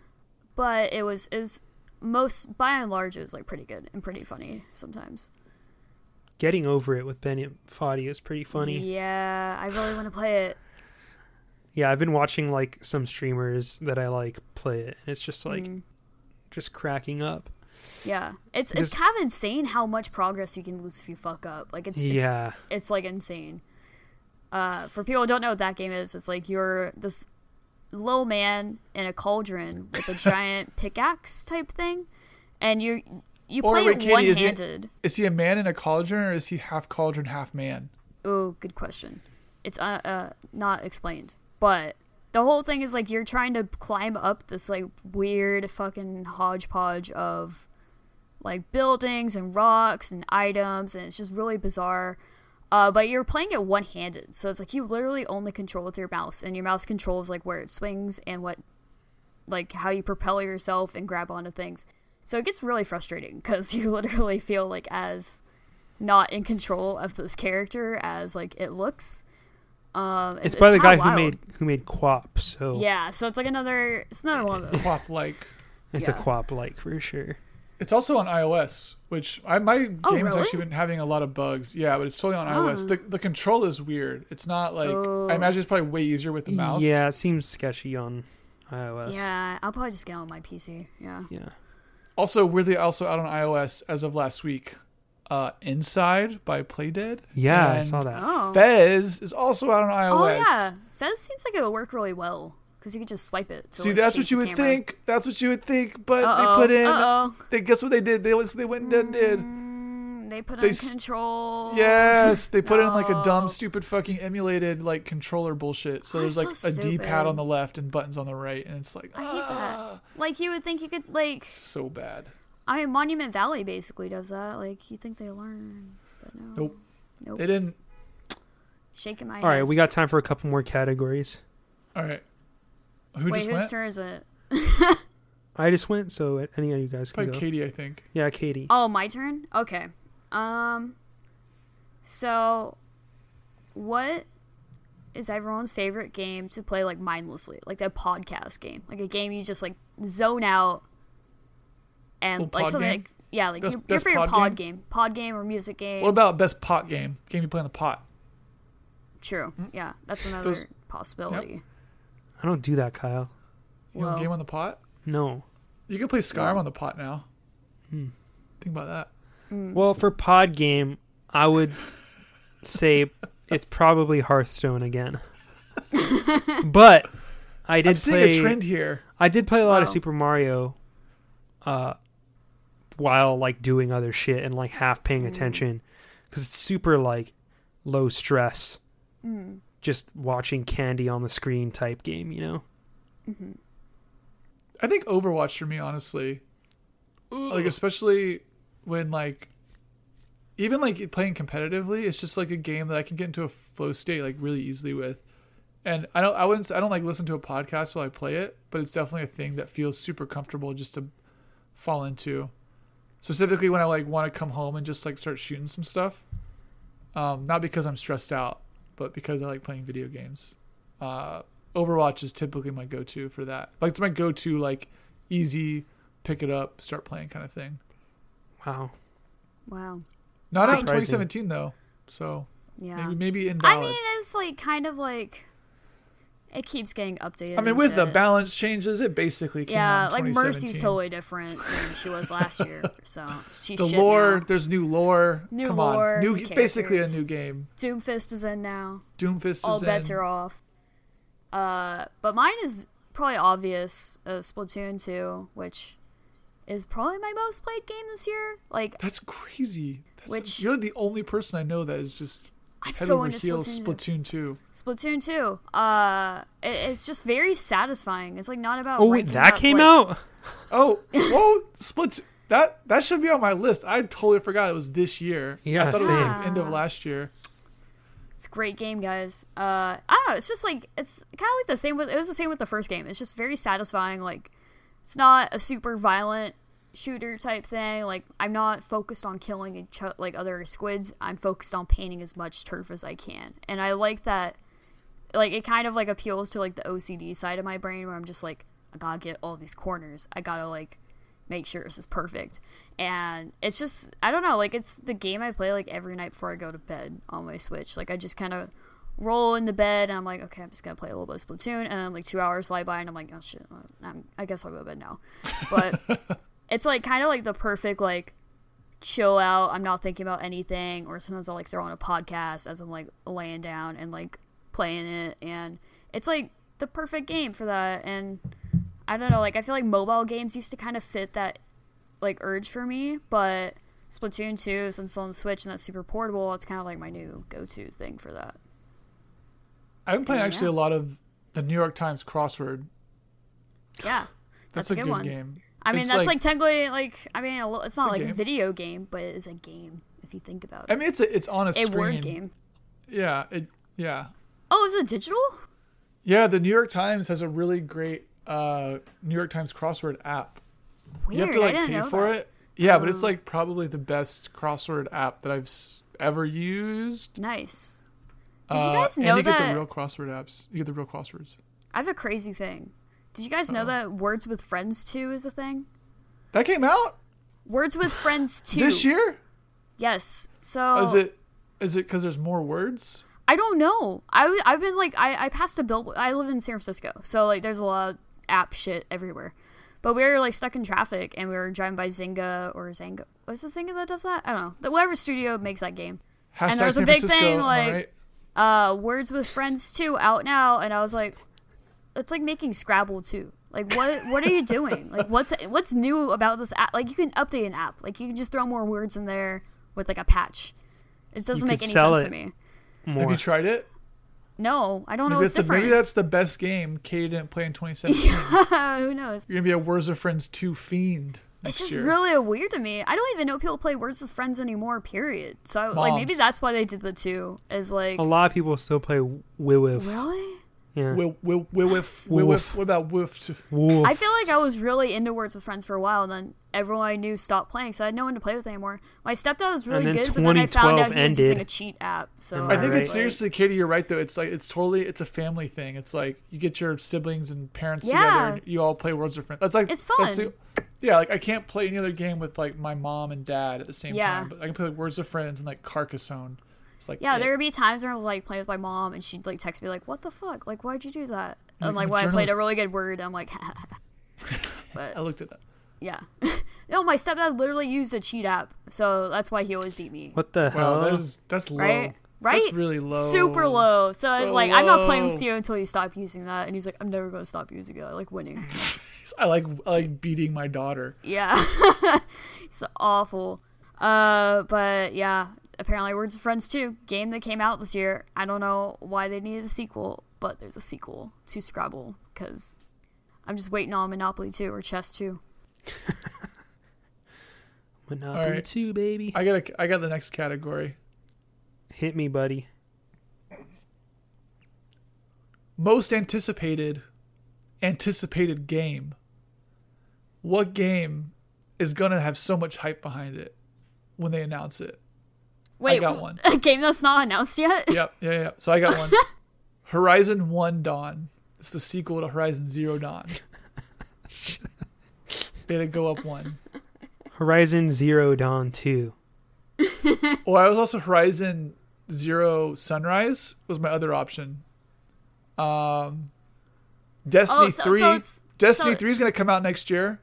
But it was it was most by and large it was like pretty good and pretty funny sometimes. Getting Over It with Benny Foddy is pretty funny. Yeah, I really want to play it. Yeah, I've been watching like some streamers that I like play it, and it's just like Mm. just cracking up. Yeah, it's Because- it's kind of insane how much progress you can lose if you fuck up. Like it's it's, yeah, it's like insane. Uh, for people who don't know what that game is, it's like you're this little man in a cauldron with a giant pickaxe type thing, and you you Or play wait, it Katie, one is he- handed. Is he a man in a cauldron, or is he half cauldron, half man? Oh, good question. It's uh, uh not explained, but the whole thing is like you're trying to climb up this like weird fucking hodgepodge of like buildings and rocks and items, and it's just really bizarre. Uh, but you're playing it one-handed, so it's like you literally only control with your mouse, and your mouse controls like where it swings and what, like how you propel yourself and grab onto things. So it gets really frustrating because you literally feel like as not in control of this character as like it looks. Um, it's by the guy kinda who wild. made who made Quap, so Yeah, so it's like another. It's another one of those. Quap like. it's yeah. a Quap like for sure. It's also on iOS, which I my Oh, game has really? actually been having a lot of bugs. Yeah, but it's totally on iOS. Oh. The the control is weird. It's not like Oh. I imagine it's probably way easier with the mouse. Yeah, it seems sketchy on iOS. Yeah, I'll probably just get on my P C. Yeah. Yeah. Also, weirdly, also out on iOS as of last week. Uh, Inside by Playdead. Yeah, I And saw that. Oh. Fez is also out on Oh iOS. yeah, Fez seems like it would work really well because you could just swipe it. To, See, like, that's change what you the would camera. think. That's what you would think. But Uh-oh. they put in. Uh-oh. They guess what they did? They was they went and did. Mm, they put They in s- control. Yes, they put in like a No. dumb, stupid, fucking emulated like controller bullshit. So there's like That's so a D pad stupid. on the left and buttons on the right, and it's like I hate ah, that. Like you would think you could like. so bad. I mean, Monument Valley basically does that. Like you think they learn, but no. Nope. Nope. They didn't. Shaking my All right, head. we got time for a couple more categories. All right. Who Wait, just whose went? turn is it? I just went, so any of you guys can Probably go. Katie, I think. Yeah, Katie. Oh, my turn? Okay. Um, so, what is everyone's favorite game to play, like, mindlessly? Like, a podcast game. Like, a game you just, like, zone out and, Little like, pod something game? like, yeah, like, Best- your, your best favorite pod pod game? game? Pod game or music game. What about best pot game? Game you play on the pot. True. Yeah, that's another Those- possibility. I don't do that, Kyle. You know, Well- game on the pot. No. You can play Skyrim on the pot now. Hmm. Think about that. Well, for pod game, I would say it's probably Hearthstone again. But I did I'm seeing play. a trend here. I did play a lot of Wow. Super Mario, uh, while like doing other shit and like half paying Mm. attention, because it's super like low stress, Mm. just watching candy on the screen type game, you know. Mm-hmm. I think Overwatch for me, honestly, like especially when like, even like playing competitively, it's just like a game that I can get into a flow state like really easily with. And I don't, I wouldn't, I don't like listen to a podcast while I play it, but it's definitely a thing that feels super comfortable just to fall into. Specifically when I like want to come home and just like start shooting some stuff. Um, not because I'm stressed out, but because I like playing video games. Uh, Overwatch is typically my go-to for that. Like it's my go-to, like easy, pick it up, start playing kind of thing. Wow. Wow. Not out in Surprising. twenty seventeen though, so Yeah. maybe maybe I invalid. mean, it's like kind of like it keeps getting updated. I mean, and with the shit. balance changes, it basically came yeah, out in like twenty Mercy's seventeen. totally different than she was last year. So she's The shit lore, now. there's new lore. New Come lore, on, new, new basically a characters. new game. Doomfist is in now. Doomfist All is bets in. are off. Uh, but mine is probably obvious. Uh, Splatoon two, which is probably my most played game this year. Like That's crazy. That's Which- you're the only person I know that is just I'm head so over into heels Splatoon. Splatoon two. Splatoon two. Uh, it, it's just very satisfying. It's like not about. Oh wait, ranking that up, came like- out. Oh, whoa, Splatoon. That that should be on my list. I totally forgot it was this year. Yeah, I thought it was same. like end of last year. It's a great game, guys. Uh, I don't know. It's just like it's kind of like the same with it was the same with the first game. It's just very satisfying. Like it's not a super violent shooter type thing. Like I'm not focused on killing each o- like other squids. I'm focused on painting as much turf as I can, and I like that. Like it kind of like appeals to like the O C D side of my brain where I'm just like I gotta get all these corners. I gotta like make sure this is perfect. And it's just I don't know, like it's the game I play like every night before I go to bed on my Switch. Like I just kind of roll into bed and I'm like, okay, I'm just gonna play a little bit of Splatoon, and then like two hours fly by and I'm like, oh shit, I'm, I guess I'll go to bed now. But it's like kind of like the perfect like chill out. I'm not thinking about anything, or sometimes I'll like throw on a podcast as I'm like laying down and like playing it, and it's like the perfect game for that. And I don't know, like I feel like mobile games used to kind of fit that like urge for me, but Splatoon two, since it's on the Switch and that's super portable, it's kind of like my new go-to thing for that. I've been playing Yeah. actually a lot of the New York Times crossword. Yeah, That's, that's, a good, good one. game. I mean, It's that's like- like, technically like I mean, a, li- it's not a like game. a video game, but it is a game if you think about it. I mean, it's a, it's on a, a screen. word game. Yeah, it yeah. Oh, is it digital? Yeah, the New York Times has a really great uh, New York Times crossword app. Weird. You have to like I didn't pay know for that. it. Yeah, but it's Oh. like probably the best crossword app that I've s- ever used. Nice. Did you Uh, guys know and you that? get the real crossword apps. You get the real crosswords. I have a crazy thing. Did you guys know Uh-oh. that Words with Friends two is a thing? That came out Words with Friends two. this year. Yes. So Is it? Is it because there's more words? I don't know. I w- I've been like I, I passed a bill. I live in San Francisco, so like there's a lot of app shit everywhere. But we were like stuck in traffic, and we were driving by Zynga or Zynga. Was it Zynga that does that? I don't know. The whatever studio makes that game. Hashtag there was a San big Francisco, thing, am I like- right? Uh, Words with Friends two out now, and I was like, it's like making Scrabble two. Like what what are you doing? Like what's what's new about this app? Like you can update an app. Like you can just throw more words in there with like a patch. It doesn't You make could any sell sense it to me. More. Have you tried it? No, I don't know Maybe what's that's, the, different. maybe that's the best game Katie didn't play in twenty seventeen. Who knows? You're gonna be a Words of Friends two fiend next It's just year. really weird to me. I don't even know people play Words with Friends anymore, period. So, like, maybe Moms. that's why they did the two, is like... A lot of people still play Wiwif. Really? Yeah. Will will will whiff will whiff. What about whiff? Wolf. I feel like I was really into Words with Friends for a while, and then everyone I knew stopped playing, so I had no one to play with anymore. My stepdad was really And then good, but then I found out he was twenty twelve using ended. a cheat app. So Am I I think right? it's seriously, Katie. You're right though. It's like it's totally it's a family thing. It's like you get your siblings and parents Yeah. together, and you all play Words with Friends. That's like It's that's fun. the- yeah, like I can't play any other game with like my mom and dad at the same Yeah. time, but I can play like Words with Friends and like Carcassonne. It's like Yeah, it. there would be times where I was like playing with my mom, and she'd like text me like, "What the fuck? Like, why'd you do that?" Like, And like I'm a when I played a journalist. really good word, I'm like, I but looked at that. yeah. No, my stepdad literally used a cheat app, so that's why he always beat me. What the Wow, hell? that's that's low. Right? Right? That's really low. Super low. So, So it's like, I'm not playing low. with you until you stop using that. And he's like, I'm never going to stop using it. I like winning. I like I like beating my daughter. Yeah. It's awful. Uh, but yeah, apparently Words with Friends two, game that came out this year. I don't know why they needed a sequel, but there's a sequel to Scrabble because I'm just waiting on Monopoly two or Chess two. Monopoly All right. two, baby. I got a, I got the next category. Hit me, buddy. Most anticipated anticipated game. What game is gonna have so much hype behind it when they announce it? Wait, got one. A game that's not announced yet? Yep, yeah, yeah. So I got one. Horizon One Dawn. It's the sequel to Horizon Zero Dawn. They had to go up one. Horizon Zero Dawn two. Or I was also Horizon Zero Sunrise was my other option. Um, Destiny Oh, so- three. so it's- Destiny so- three is gonna come out next year.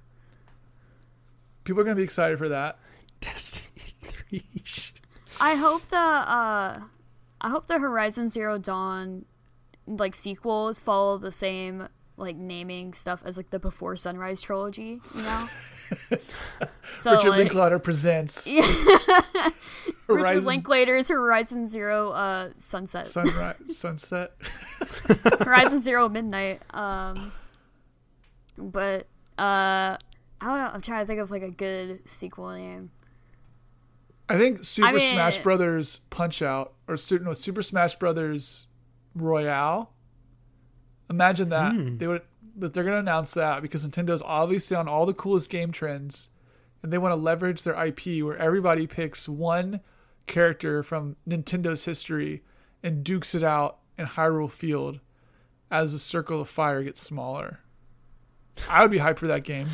People are gonna be excited for that. Destiny three. I hope the uh, I hope the Horizon Zero Dawn like sequels follow the same like naming stuff as like the Before Sunrise trilogy, you know. So Richard like, Linklater presents Richard Horizon Linklater's Horizon Zero uh, Sunset, Sunrise Sunset. Horizon Zero Midnight. Um, but uh, I don't know. I'm trying to think of like a good sequel name. I think Super I mean- Smash Brothers Punch Out or Super, no, Super Smash Brothers Royale. Imagine that Hmm. they would that they're going to announce that because Nintendo's obviously on all the coolest game trends, and they want to leverage their I P where everybody picks one character from Nintendo's history and dukes it out in Hyrule Field as the Circle of Fire gets smaller. I would be hyped for that game.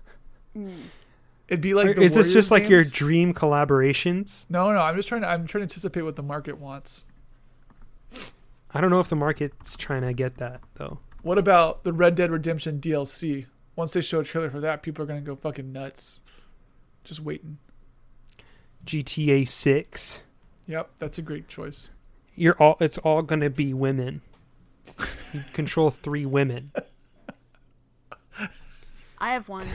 It'd be like the Is this Warriors just like your games. dream collaborations? No, no. I'm just trying to. I'm trying to anticipate what the market wants. I don't know if the market's trying to get that though. What about the Red Dead Redemption D L C? Once they show a trailer for that, people are gonna go fucking nuts. Just waiting. G T A six. Yep, that's a great choice. You're all. It's all gonna be women. You control three women. I have one.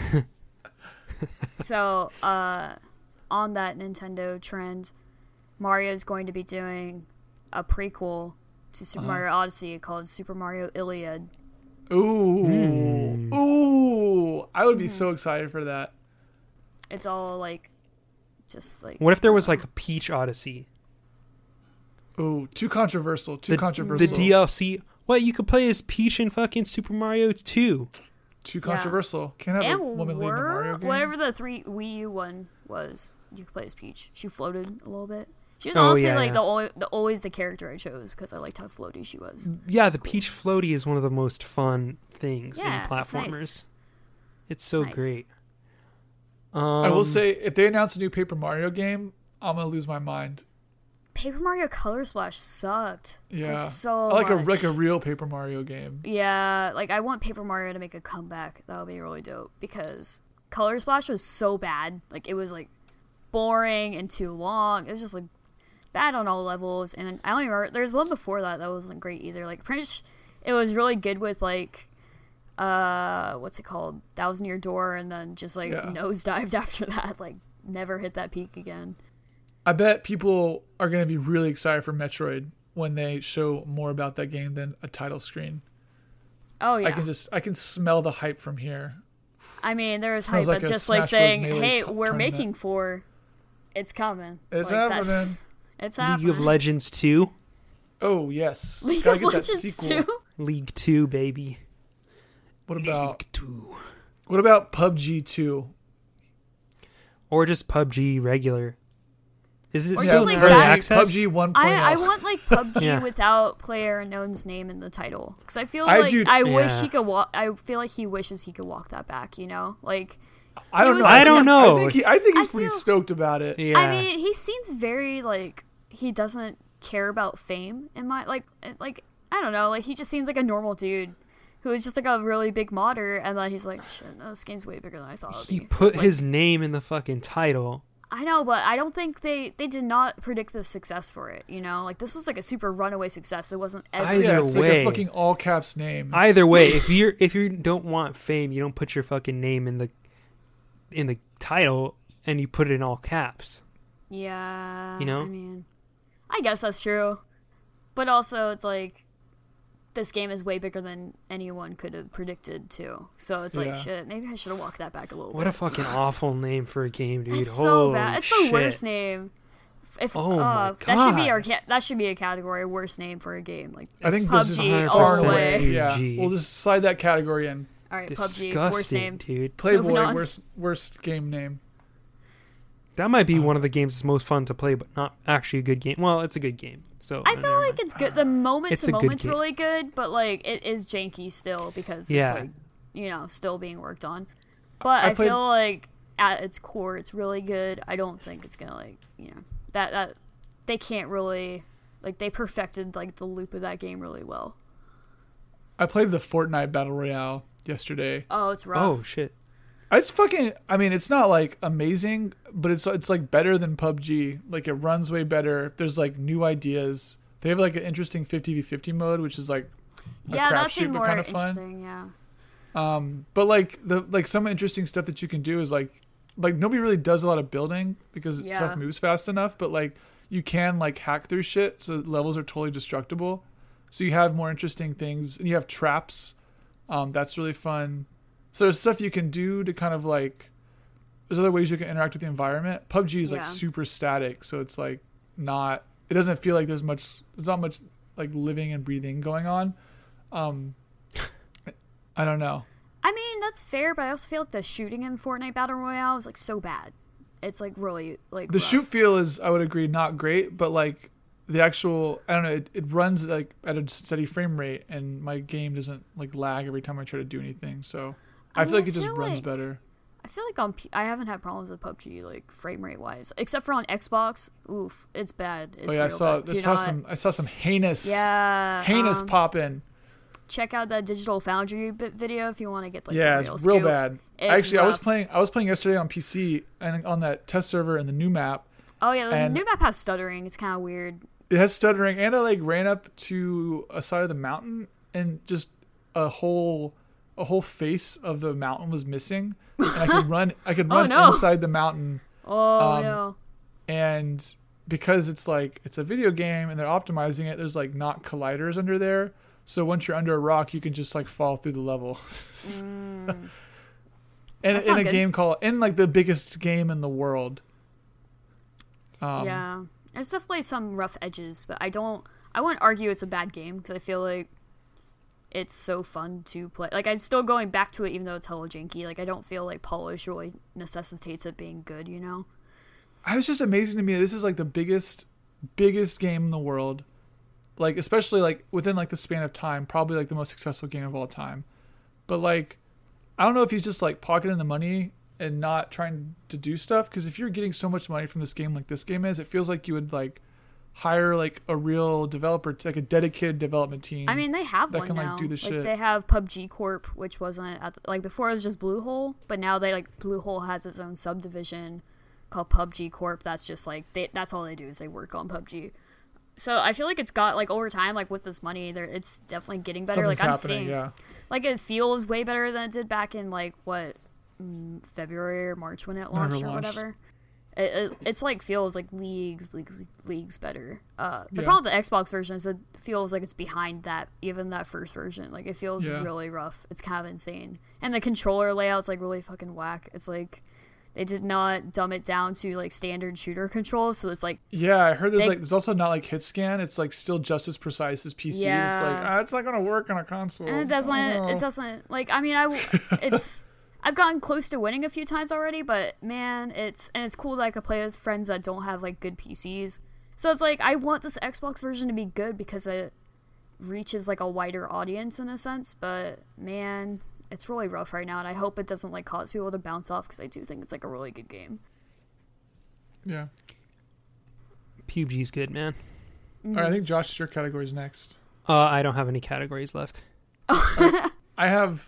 So, uh, on that Nintendo trend, Mario's going to be doing a prequel to Super Uh-huh. Mario Odyssey called Super Mario Iliad. Ooh, Hmm. ooh! I would be so excited for that. It's all like, just like. What if there was like a Peach Odyssey? Ooh, too controversial. Too The, controversial. the D L C. What, you could play as Peach in fucking Super Mario two. Too controversial. Can't have And a woman leading a Whir- Mario game. whatever the three Wii U one was, you could play as Peach. She floated a little bit. She was Oh, honestly yeah, like yeah. the, al- the always the character I chose because I liked how floaty she was. Yeah, the Peach Floaty is one of the most fun things Yeah, in it's platformers. nice. It's so nice. great. Um, I will say, if they announce a new Paper Mario game, I'm gonna lose my mind. Paper Mario Color Splash sucked. Yeah, Like, so I like a much. like a real Paper Mario game. Yeah, like I want Paper Mario to make a comeback. That would be really dope because Color Splash was so bad. Like it was like boring and too long. It was just like bad on all levels. And I don't even remember. There's one before that that wasn't great either. Like pretty much, it was really good with like uh what's it called, Thousand Year Door, and then just like Yeah. nosedived after that. Like never hit that peak again. I bet people are going to be really excited for Metroid when they show more about that game than a title screen. Oh yeah, I can just I can smell the hype from here. I mean, there was Sounds hype, like but a just like Smash Bros. saying, Melee "Hey, co- we're tournament. making four. It's coming. It's Like, that's- happening. It's League happening. of Legends two, Oh yes, League gotta of get that Legends sequel. two. League two, baby. What about League two, what about P U B G two? or just P U B G regular. Is it Or still just, in like, early that- access? P U B G one I, I oh. want like P U B G Yeah. without player unknown's name in the title because I feel I like do- I wish Yeah. he could walk. I feel like he wishes he could walk that back. You know, like I don't He know. was- I don't think- know. I think, he, I think he's I pretty feel- stoked about it. Yeah. I mean, he seems very like he doesn't care about fame in my like like I don't know. Like he just seems like a normal dude who is just like a really big modder, and then he's like, shit, no, this game's way bigger than I thought it would he be. So put it's like- his name in the fucking title. I know, but I don't think they they did not predict the success for it. You know, like this was like a super runaway success. It wasn't every Either Yeah, it's like way. a fucking all caps name. It's- Either way, if you're if you don't want fame, you don't put your fucking name in the in the title and you put it in all caps. Yeah. You know? I mean, I guess that's true. But also, it's like, this game is way bigger than anyone could have predicted, too. So it's like, Yeah. shit, maybe I should have walked that back a little What a bit. fucking awful name for a game, dude. It's so Holy bad. It's shit. the worst name. If, Oh uh, my that should be God. our ca- that should be a category worst name for a game. Like I think P this U is B G one hundred all the percent way. P U B G. Yeah, we'll just slide that category in. All right, P U B G worst Disgusting, name. dude. Playboy Moving on. worst worst game name. That might be one of the games that's most fun to play, but not actually a good game. Well, it's a good game. So I uh, feel never like mind. it's good. The moment It's to a good moment's game. really good, but like it is janky still because Yeah. it's like you know still being worked on. But I I, played- feel like at its core, it's really good. I don't think it's gonna like you know that that they can't really like they perfected like the loop of that game really well. I played the Fortnite Battle Royale yesterday. Oh, it's rough. Oh shit. It's fucking. I mean, it's not like amazing, but it's it's like better than P U B G. Like it runs way better. There's like new ideas. They have like an interesting fifty v fifty mode, which is like a yeah, that crapshoot, seemed but more kind of fun. interesting. Yeah. Um, but like the like some interesting stuff that you can do is like like nobody really does a lot of building because Yeah. stuff moves fast enough. But like you can like hack through shit, so levels are totally destructible. So you have more interesting things, and you have traps. Um, that's really fun. So there's stuff you can do to kind of like. There's other ways you can interact with the environment. P U B G is like Yeah. super static, so it's like not. It doesn't feel like there's much. There's not much like living and breathing going on. Um, I don't know. I mean, that's fair, but I also feel like the shooting in Fortnite Battle Royale is like so bad. It's like really like The rough. shoot feel is, I would agree, not great, but like the actual, I don't know, it, it runs like at a steady frame rate, and my game doesn't like lag every time I try to do anything. So I, I feel mean, like I it just feel runs like- better. I feel like on P- I haven't had problems with P U B G like frame rate wise, except for on Xbox. Oof, it's bad. It's Oh yeah, I real saw, bad. I Do saw not- some, I saw some heinous, Yeah, heinous um, pop in. check out that Digital Foundry bit video if you want to get like Yeah, the real it's real scoop. bad. It's Actually, I was rough. playing, I was playing yesterday on P C and on that test server in the new map. Oh yeah, the and- new map has stuttering. It's kind of weird. It has stuttering, and I like ran up to a side of the mountain, and just a whole a whole face of the mountain was missing, and I could run I could Oh, run no. inside the mountain, Oh Um, no. and because it's like it's a video game and they're optimizing it, there's like not colliders under there, so once you're under a rock, you can just like fall through the level. Mm. and That's in not a good. game called in like the biggest game in the world. Um, Yeah, there's definitely some rough edges, but I don't. I wouldn't argue it's a bad game because I feel like it's so fun to play. Like I'm still going back to it even though it's hella janky. Like I don't feel like polish really necessitates it being good. You know? It was just amazing to me. This is like the biggest, biggest game in the world. Like, especially like within like the span of time, probably like the most successful game of all time. But like, I don't know if he's just like pocketing the money and not trying to do stuff. Because if you're getting so much money from this game like this game is, it feels like you would like hire like a real developer, to, like a dedicated development team. I mean, they have that one can, like, now. do the shit. They have P U B G Corp, which wasn't at the, like before. It was just Bluehole, but now they like Bluehole has its own subdivision called P U B G Corp. That's just like they, that's all they do is they work on P U B G. So I feel like it's got like over time, like with this money, there it's definitely getting better. something's like I'm happening. seeing, Yeah, like it feels way better than it did back in like what mm, February or March when it Whenever launched it or launched. whatever. It, it, it's like feels like leagues, leagues, leagues better. Uh, the Yeah. problem with the Xbox version is it feels like it's behind that, even that first version. Like it feels Yeah. really rough. It's kind of insane, and the controller layout's like really fucking whack. It's like they did not dumb it down to like standard shooter controls, so it's like Yeah, I heard there's They- like there's also not like hit scan. It's like still just as precise as P C. It's Yeah. like ah, it's not gonna work on a console. and it doesn't. Oh. It doesn't like. I mean, I w- it's. I've gotten close to winning a few times already, but man, it's and it's cool that I could play with friends that don't have like good P Cs. So it's like I want this Xbox version to be good because it reaches like a wider audience in a sense. But man, it's really rough right now, and I hope it doesn't like cause people to bounce off because I do think it's like a really good game. Yeah. P U B G's good, man. All right, I think Josh, your category is next. Uh, I don't have any categories left. I have.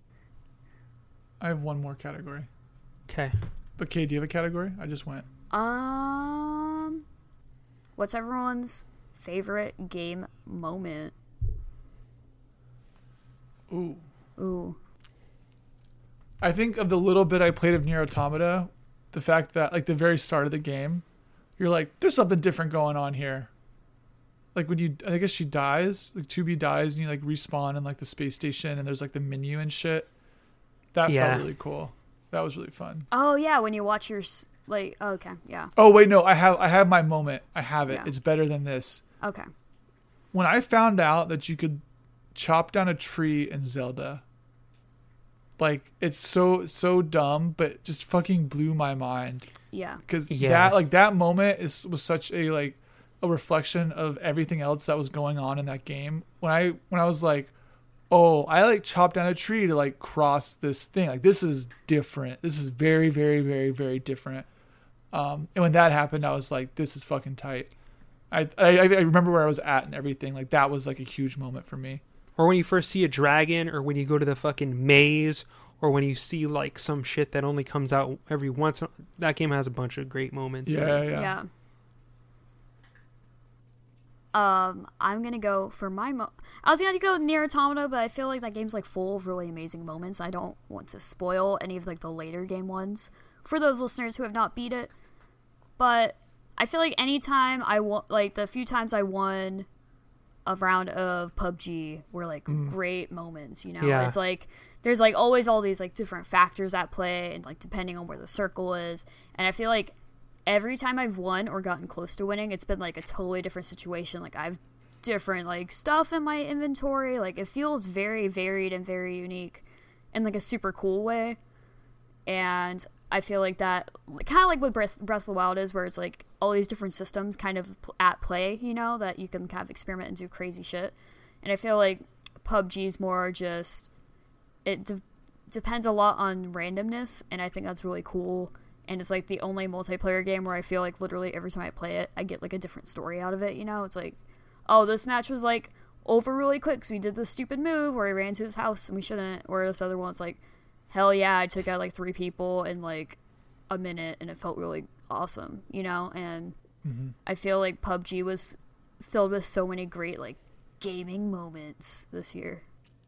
I have one more category. Okay. But Kay, do you have a category? I just went. Um, what's everyone's favorite game moment? Ooh. Ooh, I think of the little bit I played of Nier Automata, the fact that like the very start of the game, you're like, there's something different going on here. Like when you, I guess she dies, like two B dies, and you like respawn in like the space station, and there's like the menu and shit. That Yeah. felt really cool. That was really fun. oh yeah, when you watch your s- like, okay, yeah, Oh wait, no, I have I have my moment. I have it. Yeah. It's better than this. okay. When I found out that you could chop down a tree in Zelda, like it's so so dumb, but it just fucking blew my mind. Yeah. Because Yeah. that like that moment is was such a like a reflection of everything else that was going on in that game. When I when I was like, oh, I like chopped down a tree to like cross this thing. Like this is different. This is very very very very different. Um, and when that happened, I was like, this is fucking tight. I, I I remember where I was at and everything. Like that was like a huge moment for me. Or when you first see a dragon, or when you go to the fucking maze, or when you see like some shit that only comes out every once. in- That game has a bunch of great moments. in Yeah, it. yeah. Yeah. Um, I'm gonna go for my mo. I was gonna go with Nier Automata, but I feel like that game's like full of really amazing moments. I don't want to spoil any of like the later game ones for those listeners who have not beat it. But I feel like anytime I won, like the few times I won a round of P U B G were like great moments. You know, Yeah. it's like there's like always all these like different factors at play, and like depending on where the circle is, and I feel like every time I've won or gotten close to winning, it's been like a totally different situation. Like I've different like stuff in my inventory. Like it feels very varied and very unique in like a super cool way. And I feel like that kind of like what Breath, Breath of the Wild is, where it's like all these different systems kind of pl- at play, you know, that you can kind of experiment and do crazy shit. And I feel like P U B G is more just, it de- depends a lot on randomness, and I think that's really cool. And it's like the only multiplayer game where I feel like literally every time I play it, I get like a different story out of it. You know, it's like, oh, this match was like over really quick because we did this stupid move where we ran to his house and we shouldn't. Or this other one's like, hell yeah, I took out like three people in like a minute and it felt really awesome. You know, and Mm-hmm. I feel like P U B G was filled with so many great like gaming moments this year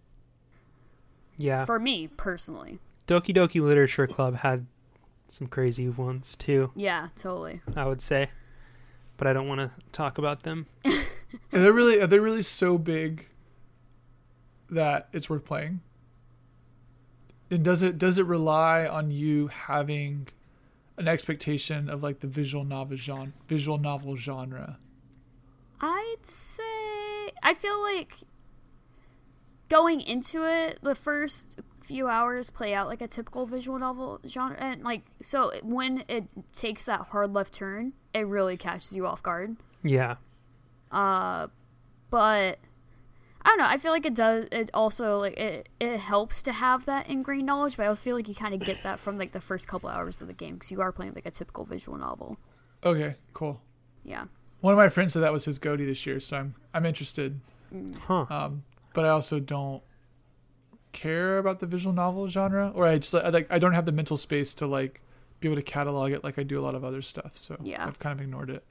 Yeah. for me personally. Doki Doki Literature Club had some crazy ones too, Yeah, totally. I would say. But I don't want to talk about them. Are they really are they really so big that it's worth playing? And does it does it rely on you having an expectation of like the visual novel genre visual novel genre? I'd say I feel like going into it, the first few hours play out like a typical visual novel genre, and like so when it takes that hard left turn, it really catches you off guard. Yeah. Uh, but I don't know. I feel like it does. It also like it. It helps to have that ingrained knowledge, but I also feel like you kind of get that from like the first couple hours of the game because you are playing like a typical visual novel. Okay, cool. Yeah. One of my friends said that was his go-to this year, so I'm I'm interested. Huh. Um, but I also don't care about the visual novel genre, or I just I, like I don't have the mental space to like be able to catalog it like I do a lot of other stuff. So Yeah. I've kind of ignored it.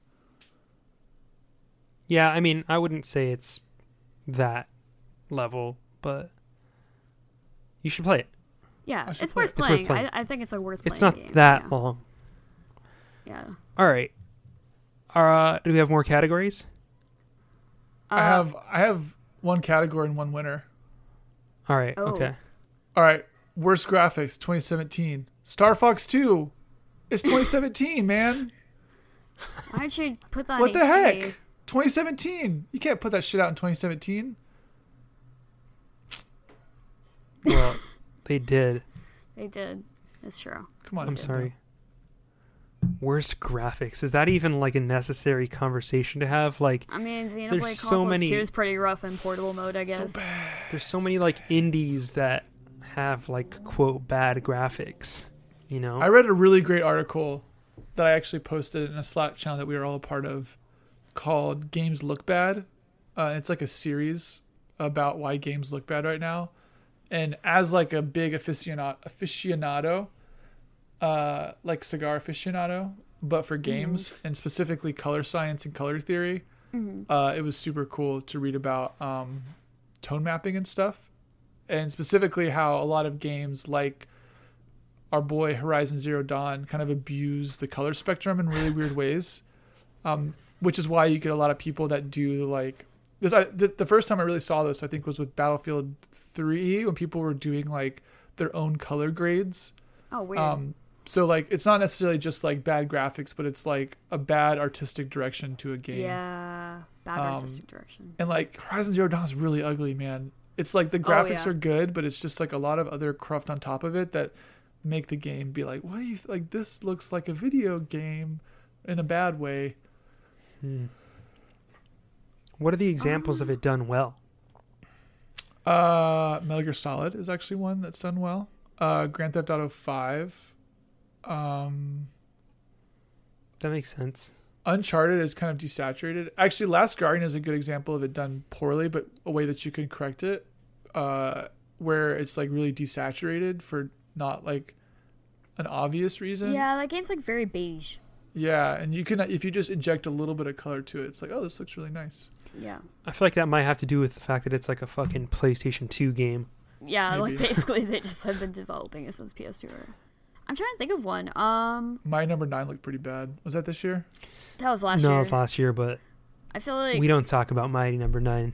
Yeah, I mean, I wouldn't say it's that level, but you should play it. Yeah, I should it's play worth it. It's worth playing. playing. I, I think it's a worth It's playing not game. that yeah. long. Yeah. All right. Uh, do we have more categories? Uh, I have I have one category and one winner. All right. Oh. Okay. All right, worst graphics twenty seventeen. Star Fox two. It's twenty seventeen, man. Why don't you put that? What in the H D? heck? twenty seventeen. You can't put that shit out in twenty seventeen. Well, they did. They did. It's true. Come on. I'm Nintendo. sorry. Worst graphics. Is that even like a necessary conversation to have? Like, I mean, Xenoblade There's Chronicles so many- two is pretty rough in portable mode, I guess. there's so many like indies that have like quote bad graphics. You know. I read a really great article that I actually posted in a Slack channel that we were all a part of called Games Look Bad. Uh, it's like a series about why games look bad right now. And as like a big aficionado, aficionado uh, like cigar aficionado, but for games and specifically color science and color theory, uh, it was super cool to read about um, tone mapping and stuff. And specifically how a lot of games like our boy Horizon Zero Dawn kind of abuse the color spectrum in really weird ways, um, which is why you get a lot of people that do like this, I, this. The first time I really saw this, I think, was with Battlefield three when people were doing like their own color grades. Oh, weird. Um, so like it's not necessarily just like bad graphics, but it's like a bad artistic direction to a game. yeah. Bad um, artistic direction. And like Horizon Zero Dawn is really ugly, man. It's like the graphics yeah. are good, but it's just like a lot of other cruft on top of it that make the game be like, what do you th- like? This looks like a video game in a bad way. Hmm. What are the examples of it done well? Uh, Metal Gear Solid is actually one that's done well. Uh, Grand Theft Auto five. Um, That makes sense. Uncharted is kind of desaturated. Actually, Last Guardian is a good example of it done poorly, but a way that you can correct it, uh, where it's like really desaturated for not like an obvious reason. Yeah, that game's like very beige. Yeah, and you can if you just inject a little bit of color to it, it's like, oh, this looks really nice. Yeah. I feel like that might have to do with the fact that it's like a fucking PlayStation two game. Yeah, Maybe. like basically they just have been developing it since P S two era. I'm trying to think of one. Um, My number nine looked pretty bad. Was that this year? that was last no, year. it was last year, but I feel like we don't talk about Mighty Number Nine.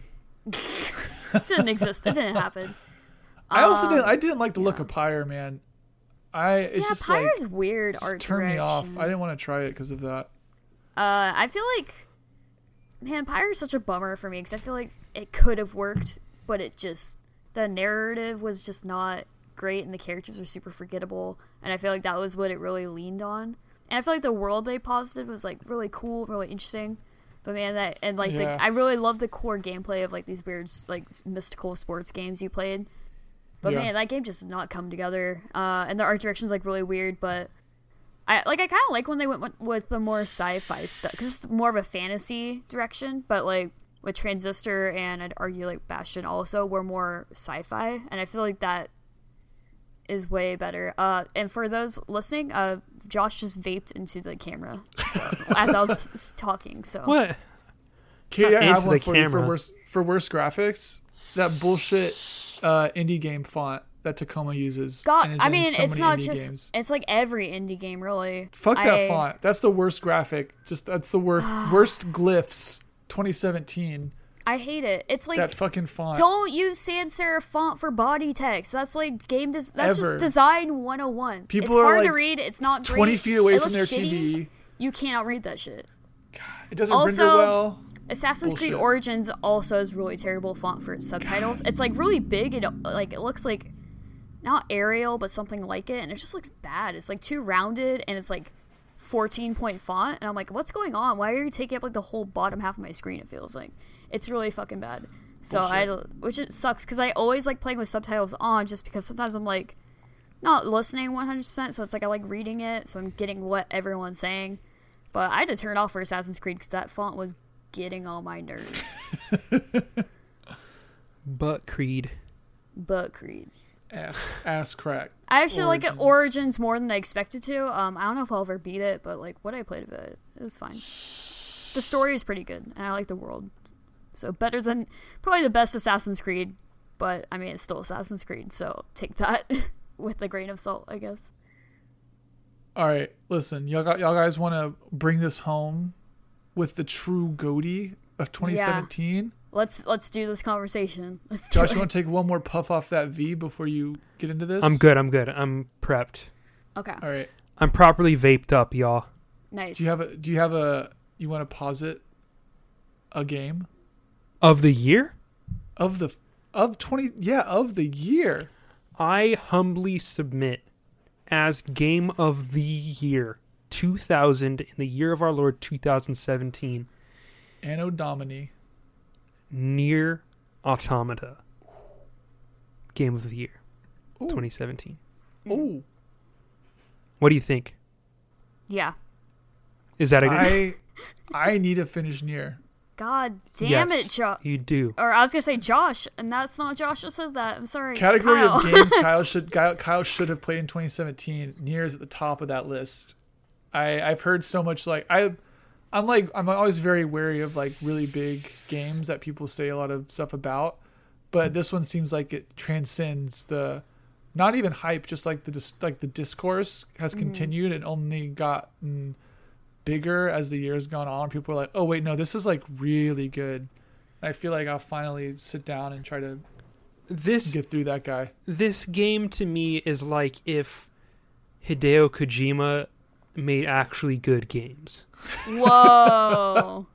it didn't exist. It didn't happen. I also Um, didn't. I didn't like the look yeah. of Pyre, man. I it's yeah, just Pyre's like weird just art turned me off. direction. I didn't want to try it because of that. Uh, I feel like, man, Pyre is such a bummer for me because I feel like it could have worked, but it just the narrative was just not great and the characters are super forgettable, and I feel like that was what it really leaned on. And I feel like the world they posited was like really cool, really interesting. But man, that and like Yeah. the, I really love the core gameplay of like these weird like mystical sports games you played. But Yeah. man, that game just did not come together. Uh, and the art direction's like really weird, but I like I kind of like when they went with, with the more sci-fi stuff because it's more of a fantasy direction. But like with Transistor and I'd argue like Bastion also were more sci-fi, and I feel like that is way better. Uh, and for those listening, uh, Josh just vaped into the camera so, as I was s- talking. So What? Katie, Not I have into one the for you for camera. worse for worse graphics. That bullshit uh, indie game font that Tacoma uses. God, and is I in mean, so it's many not indie just games. it's like every indie game really. Fuck that I- font. That's the worst graphic. Just that's the worst worst glyphs. twenty seventeen. I hate it. It's like That fucking font. don't use sans serif font for body text. That's like game des- that's Ever. just design one oh one. People it's are, hard like, to read. It's not great. twenty feet away It from their looks T shitty. V. You cannot read that shit. It doesn't Also- render well. Assassin's Creed Bullshit. Origins also is really terrible font for its subtitles. It's like really big and like it looks like not Arial but something like it, and it just looks bad. It's like too rounded and it's like fourteen point font, and I'm like, what's going on? Why are you taking up like the whole bottom half of my screen? It feels like it's really fucking bad. So I, which it sucks because I always like playing with subtitles on, just because sometimes I'm like not listening one hundred percent. So it's like I like reading it, so I'm getting what everyone's saying. But I had to turn it off for Assassin's Creed because that font was getting on my nerves. But Creed. But Creed. Ass, ass crack. I actually like it Origins. Origins more than I expected to. Um, I don't know if I'll ever beat it, but like what I played of it, it was fine. The story is pretty good, and I like the world. So better than probably the best Assassin's Creed, but I mean it's still Assassin's Creed, so take that with a grain of salt, I guess. All right, listen, y'all got y'all guys want to bring this home with the true GOATY of twenty seventeen? Let's let's do this conversation. Let's do Josh, it. you want to take one more puff off that V before you get into this? I'm good. I'm good. I'm prepped. Okay. All right. I'm properly vaped up, y'all. Nice. Do you have a? Do you have a? You want to posit a game Of the year, of the of twenty? Yeah, of the year. I humbly submit as game of the year two thousand in the year of our Lord two thousand seventeen. Anno Domini. Near Automata. Game of the year Ooh. twenty seventeen. Ooh. What do you think? Yeah. Is that a good? I I need to finish near. God damn Yes, it, Josh. You do. Or I was gonna say Josh, and that's not Josh who said that. I'm sorry. Category Kyle. of games Kyle should Kyle, Kyle should have played in twenty seventeen. Nier is at the top of that list. I I've heard so much like I I'm like I'm always very wary of like really big games that people say a lot of stuff about, but this one seems like it transcends the not even hype, just like the dis- like the discourse has Mm-hmm. continued and only gotten bigger as the years gone on. People are like, "Oh wait, no, this is like really good." I feel like I'll finally sit down and try to This get through that guy. this game to me is like if Hideo Kojima made actually good games. Whoa.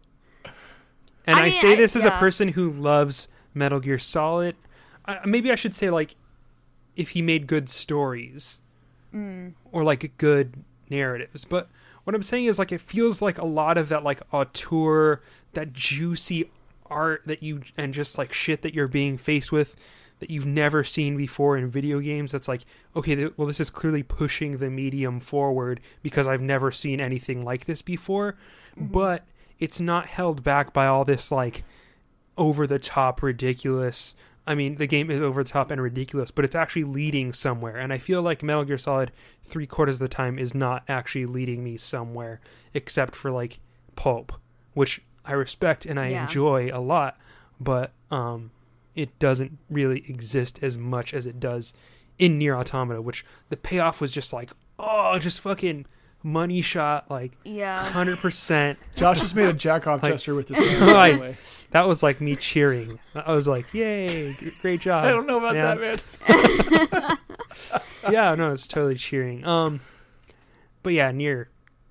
And I I, mean, say I- this as a yeah. person who loves Metal Gear Solid. I, maybe I should say like if he made good stories Mm. or like good narratives. But what I'm saying is like it feels like a lot of that like auteur, that juicy art that you and just like shit that you're being faced with that you've never seen before in video games. That's like, okay, th- well, this is clearly pushing the medium forward because I've never seen anything like this before. Mm-hmm. But it's not held back by all this like over the top ridiculous. I mean, the game is over the top and ridiculous, but it's actually leading somewhere. And I feel like Metal Gear Solid three quarters of the time is not actually leading me somewhere, except for like Pulp, which I respect and I Yeah. enjoy a lot, but um, it doesn't really exist as much as it does in Nier Automata, which the payoff was just like, oh, just fucking money shot, like Yeah. one hundred percent. Josh just made a jack off Like- gesture with his hand. By the Like- way. That was like me cheering. I was like, yay, g- great job. I don't know about man. that, man. Yeah, no, it's totally cheering. Um, but yeah, Nier,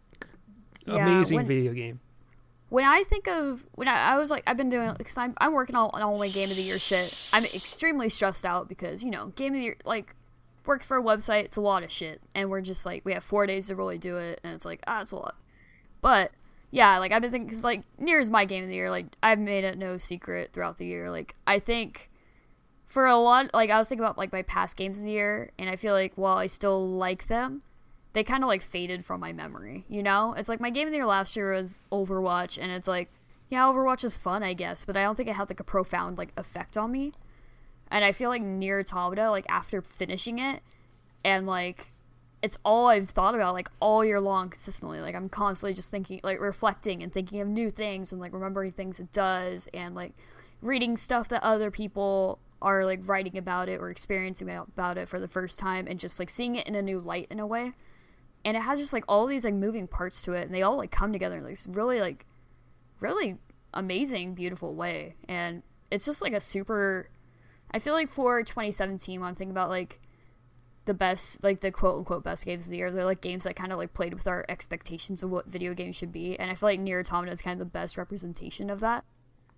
Yeah, amazing when- video game. When I think of when I, I was like I've been doing because I'm I'm working on, on all my game of the year shit. I'm extremely stressed out because you know game of the year like worked for a website. It's a lot of shit, and we're just like we have four days to really do it, and it's like ah, it's a lot. But yeah, like I've been thinking because like Nier is my game of the year. Like I've made it no secret throughout the year. Like I think for a lot, like I was thinking about like my past games of the year, and I feel like while I still like them, they kind of like faded from my memory, you know? It's like my game of the year last year was Overwatch, and it's like, yeah, Overwatch is fun, I guess, but I don't think it had like a profound like effect on me. And I feel like Nier Automata, like after finishing it, and like it's all I've thought about like all year long consistently. Like I'm constantly just thinking, like reflecting and thinking of new things and like remembering things it does, and like reading stuff that other people are like writing about it or experiencing about it for the first time, and just like seeing it in a new light in a way. And it has just like all these like moving parts to it, and they all like come together in like this really like really amazing, beautiful way. And it's just like a super, I feel like for twenty seventeen, when I'm thinking about like the best, like the quote unquote best games of the year, they're like games that kind of like played with our expectations of what video games should be. And I feel like Nier Automata is kind of the best representation of that.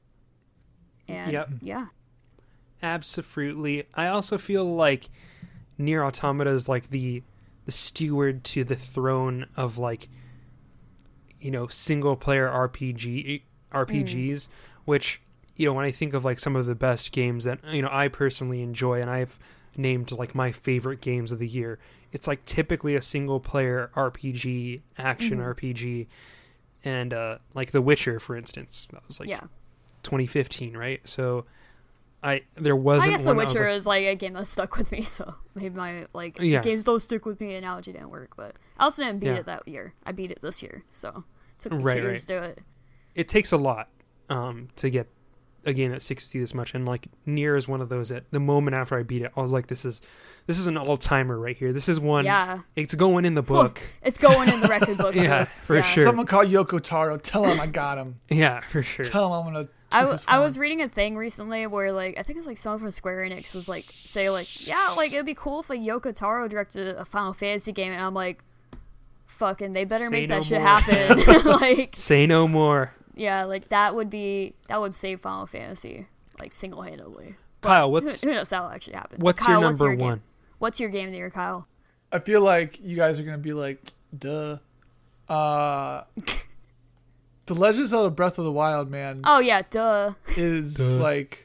And Yep. yeah. Absolutely. I also feel like Nier Automata is like the the steward to the throne of like, you know, single player R P G R P Gs, which, you know, when I think of like some of the best games that, you know, I personally enjoy and I've named like my favorite games of the year, it's like typically a single player R P G, action Mhm. R P G, and uh like The Witcher, for instance. That was like Yeah. twenty fifteen, right? So I there I wasn't guess The one that was Witcher like, is like a game that stuck with me, so maybe my like Yeah. games don't stick with me analogy didn't work. But I also didn't beat Yeah. it that year. I beat it this year, so it took me Right, two years right. to do it. it takes a lot um to get a game that sticks with you this much. And like Nier is one of those that the moment after I beat it, I was like, this is this is an all timer right here. This is one. Yeah. It's going in the It's full- book. It's going in the record books. Yeah, this. for sure. Someone call Yoko Taro. Tell him I got him. Yeah, for sure. Tell him I'm gonna. I, toot w- his I was horn. reading a thing recently where like I think it's like someone from Square Enix was like say like yeah like it'd be cool if like Yoko Taro directed a Final Fantasy game, and I'm like fucking they better Say make no that shit more. happen. Like Say no more. yeah, like that would be that would save Final Fantasy like single handedly. Kyle, Who, what's who knows that'll actually happen? what's Kyle, your what's number your one? Game? What's your game of the year, Kyle? I feel like you guys are gonna be like, duh. Uh, The Legend of Zelda: Breath of the Wild, man, Oh yeah, duh. is Duh. like.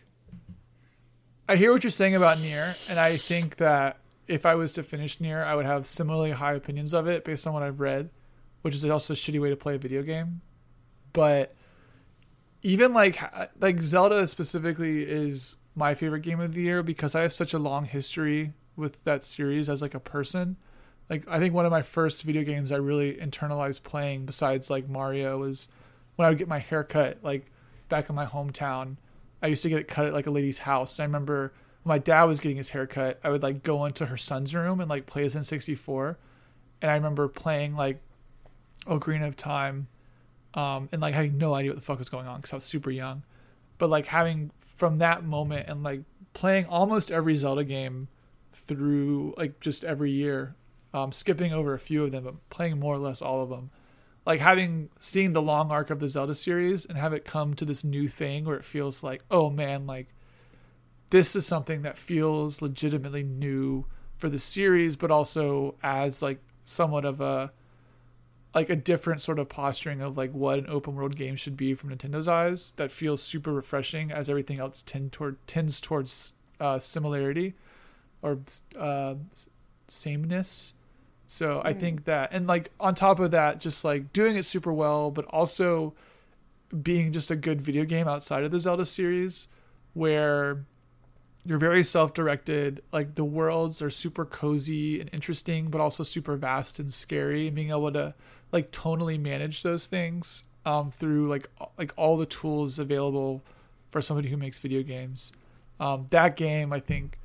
I hear what you're saying about Nier, and I think that if I was to finish Nier, I would have similarly high opinions of it based on what I've read, which is also a shitty way to play a video game. But even like like Zelda specifically is my favorite game of the year because I have such a long history with that series as like a person. Like I think one of my first video games I really internalized playing besides like Mario was when I would get my hair cut like back in my hometown. I used to get it cut at like a lady's house. I remember when my dad was getting his hair cut, I would like go into her son's room and like play his N sixty-four. And I remember playing like Ocarina of Time um, and like having no idea what the fuck was going on because I was super young. But like having from that moment and like playing almost every Zelda game through like just every year, um, skipping over a few of them, but playing more or less all of them. Like having seen the long arc of the Zelda series and have it come to this new thing where it feels like, oh man, like this is something that feels legitimately new for the series, but also as like somewhat of a like a different sort of posturing of like what an open world game should be from Nintendo's eyes. That feels super refreshing as everything else tend toward tends towards uh, similarity or uh, sameness. So I think that, and like on top of that, just like doing it super well, but also being just a good video game outside of the Zelda series where you're very self-directed. Like the worlds are super cozy and interesting, but also super vast and scary, and being able to like tonally manage those things um, through like, like all the tools available for somebody who makes video games. Um, that game, I think,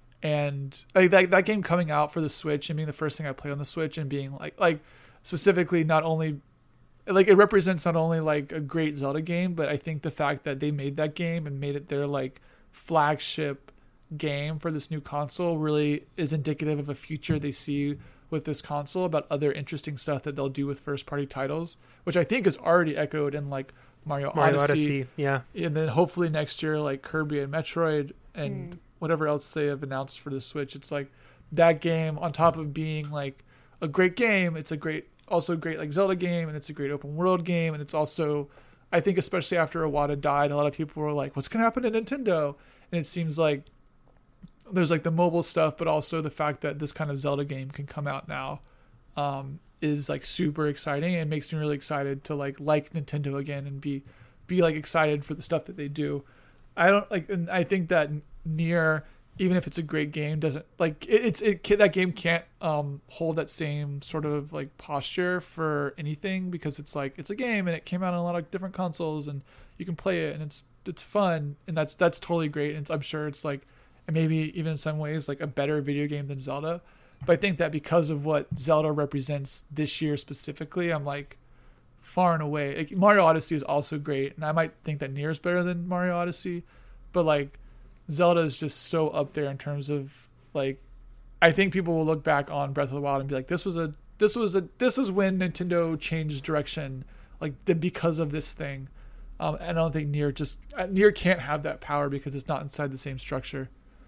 and like that, that game coming out for the Switch and being the first thing I played on the Switch and being like, like specifically not only like it represents not only like a great Zelda game, but I think the fact that they made that game and made it their like flagship game for this new console really is indicative of a future they see with this console about other interesting stuff that they'll do with first party titles, which I think is already echoed in like Mario, Mario Odyssey, Odyssey, yeah. and then hopefully next year like Kirby and Metroid and Mm. whatever else they have announced for the Switch. It's like that game on top of being like a great game, it's a great also a great like Zelda game, and it's a great open world game, and it's also I think especially after Iwata died, a lot of people were like, what's gonna happen to Nintendo? And it seems like there's like the mobile stuff, but also the fact that this kind of Zelda game can come out now um, is like super exciting, and makes me really excited to like like Nintendo again and be be like excited for the stuff that they do. I don't like, and I think that Nier, even if it's a great game, doesn't like it, it's it that game can't um, hold that same sort of like posture for anything because it's like it's a game and it came out on a lot of different consoles and you can play it and it's it's fun, and that's that's totally great, and it's, I'm sure it's like and maybe even in some ways like a better video game than Zelda. But I think that because of what Zelda represents this year specifically, I'm like far and away like, Mario Odyssey is also great, and I might think that Nier is better than Mario Odyssey, but like Zelda is just so up there in terms of like I think people will look back on Breath of the Wild and be like, this was a this was a this is when Nintendo changed direction, like the, because of this thing. Um, and I don't think Nier just Nier can't have that power because it's not inside the same structure.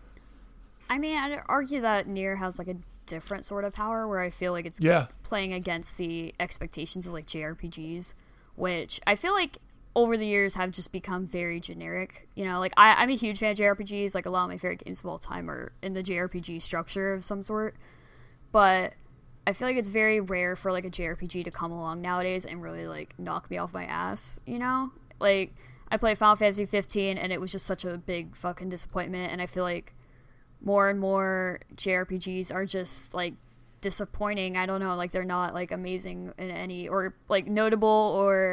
I mean, I'd argue that Nier has like a different sort of power where I feel like it's Yeah. playing against the expectations of like J R P Gs, which I feel like over the years have just become very generic. You know, like I, I'm a huge fan of J R P Gs. Like a lot of my favorite games of all time are in the J R P G structure of some sort. But I feel like it's very rare for like a J R P G to come along nowadays and really like knock me off my ass, you know? Like I played Final Fantasy fifteen and it was just such a big fucking disappointment, and I feel like more and more J R P Gs are just like disappointing. I don't know, like they're not like amazing in any or like notable or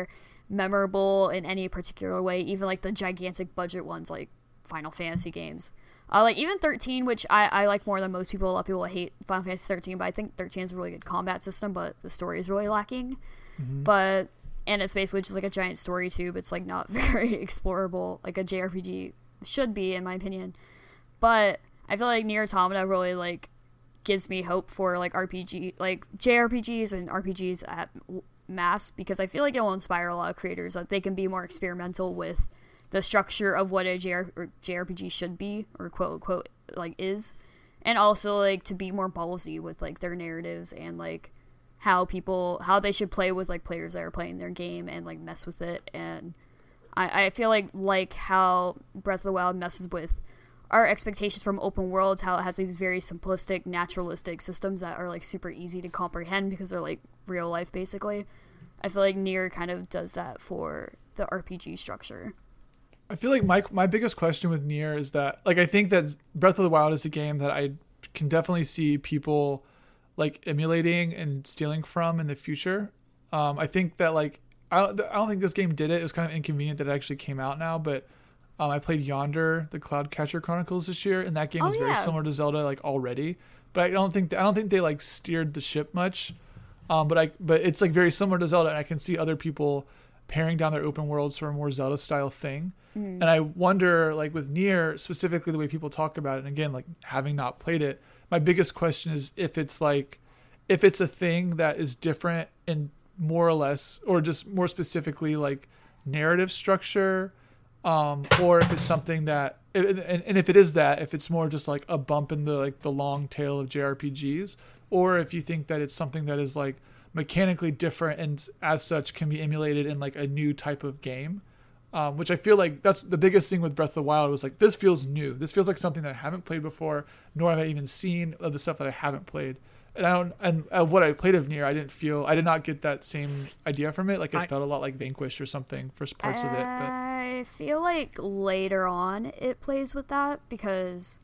memorable in any particular way, even like the gigantic budget ones like Final Fantasy games. Uh, like even thirteen, which I, I like more than most people. A lot of people hate Final Fantasy thirteen, but I think thirteen has a really good combat system, but the story is really lacking. Mm-hmm. But and it's basically just like a giant story tube. It's like not very explorable, like a J R P G should be, in my opinion. But I feel like Nier Automata really like gives me hope for like R P G, like J R P Gs and R P Gs at mass, because I feel like it will inspire a lot of creators that they can be more experimental with the structure of what a J R P G should be, or quote unquote like is, and also like to be more ballsy with like their narratives and like how people how they should play with like players that are playing their game and like mess with it. And I, I feel like like how Breath of the Wild messes with our expectations from open worlds, how it has these very simplistic naturalistic systems that are like super easy to comprehend because they're like real life basically. I feel like Nier kind of does that for the R P G structure. I feel like my my biggest question with Nier is that, like, I think that Breath of the Wild is a game that I can definitely see people like emulating and stealing from in the future. Um, I think that like I don't I don't think this game did it. It was kind of inconvenient that it actually came out now, but um, I played Yonder, the Cloudcatcher Chronicles this year, and that game oh, was very yeah. similar to Zelda like already. But I don't think I don't think they like steered the ship much. Um, but I but it's like very similar to Zelda, and I can see other people paring down their open worlds for a more Zelda style thing. Mm. And I wonder, like with Nier, specifically the way people talk about it, and again, like having not played it, my biggest question is if it's like, if it's a thing that is different and more or less, or just more specifically like narrative structure, um, or if it's something that, and, and if it is that, if it's more just like a bump in the like the long tail of J R P Gs, or if you think that it's something that is like mechanically different and as such can be emulated in like a new type of game. Um, which I feel like that's the biggest thing with Breath of the Wild was like, this feels new. This feels like something that I haven't played before, nor have I even seen of the stuff that I haven't played. And I don't, and of what I played of Nier, I didn't feel, I did not get that same idea from it. Like it I, felt a lot like Vanquish or something for parts I of it. But I feel like later on it plays with that because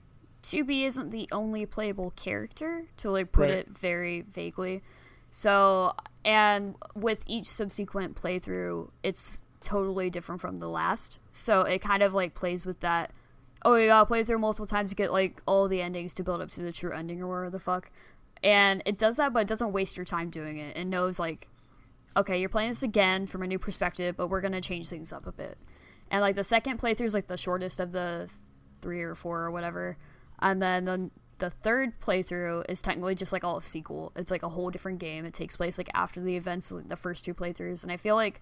two B isn't the only playable character, to like put right. it very vaguely. So, and with each subsequent playthrough, it's totally different from the last, so it kind of like plays with that, oh, you gotta play through multiple times to get like all the endings to build up to the true ending or whatever the fuck. And it does that, but it doesn't waste your time doing it. It knows like, okay, you're playing this again from a new perspective, but we're gonna change things up a bit. And like the second playthrough is like the shortest of the three or four or whatever, and then the, the third playthrough is technically just like all a sequel. It's like a whole different game. It takes place like after the events of the first two playthroughs, and I feel like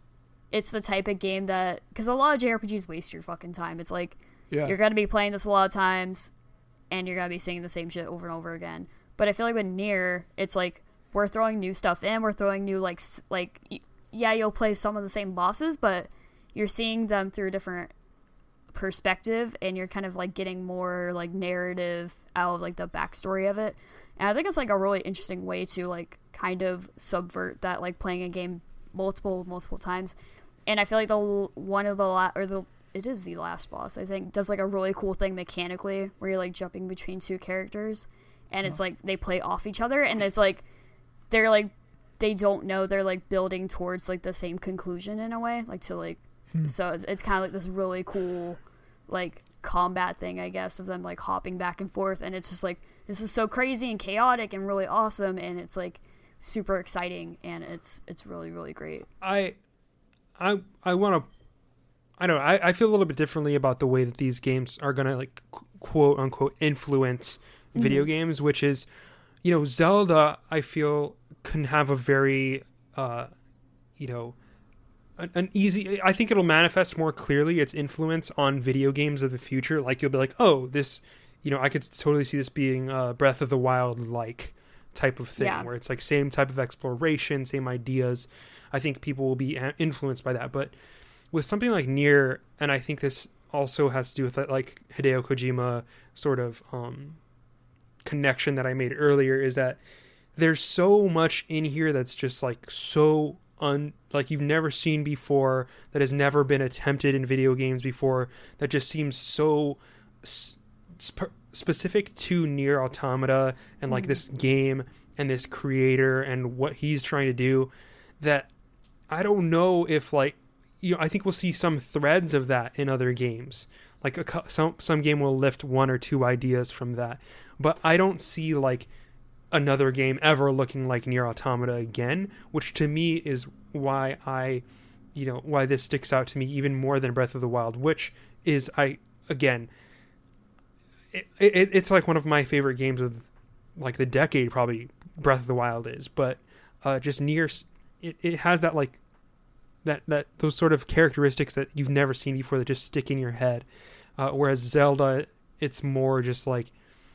it's the type of game that, because a lot of J R P Gs waste your fucking time. It's like, yeah. you're going to be playing this a lot of times, and you're going to be saying the same shit over and over again. But I feel like with Nier, it's like, we're throwing new stuff in, we're throwing new, like, like yeah, you'll play some of the same bosses, but you're seeing them through a different perspective, and you're kind of, like, getting more, like, narrative out of, like, the backstory of it. And I think it's, like, a really interesting way to, like, kind of subvert that, like, playing a game multiple, multiple times. And I feel like the one of the la- or the it is the last boss, I think, does like a really cool thing mechanically where you're like jumping between two characters, and it's like they play off each other, and it's like they're like they don't know they're like building towards like the same conclusion in a way, like to like hmm. so it's, it's kind of like this really cool like combat thing, I guess, of them like hopping back and forth, and it's just like this is so crazy and chaotic and really awesome, and it's like super exciting, and it's it's really really great. I I I want to. I don't know. I, I feel a little bit differently about the way that these games are gonna like qu- quote unquote influence mm-hmm. video games, which is, you know, Zelda. I feel can have a very, uh, you know, an, an easy. I think it'll manifest more clearly its influence on video games of the future. Like you'll be like, oh, this, you know, I could totally see this being uh, Breath of the Wild like type of thing, yeah. where it's like same type of exploration, same ideas. I think people will be influenced by that. But with something like Nier, and I think this also has to do with that, like Hideo Kojima sort of um, connection that I made earlier, is that there's so much in here that's just like so un like you've never seen before, that has never been attempted in video games before, that just seems so sp- specific to Nier Automata and like mm. this game and this creator and what he's trying to do, that I don't know if like you know I think we'll see some threads of that in other games. Like a, cou- some some game will lift one or two ideas from that, but I don't see like another game ever looking like Nier Automata again, which to me is why I, you know, why this sticks out to me even more than Breath of the Wild, which is I again, it, it it's like one of my favorite games of like the decade, probably Breath of the Wild is, but uh, just Nier, it, it has that like that that those sort of characteristics that you've never seen before that just stick in your head, uh, whereas Zelda, it's more just like.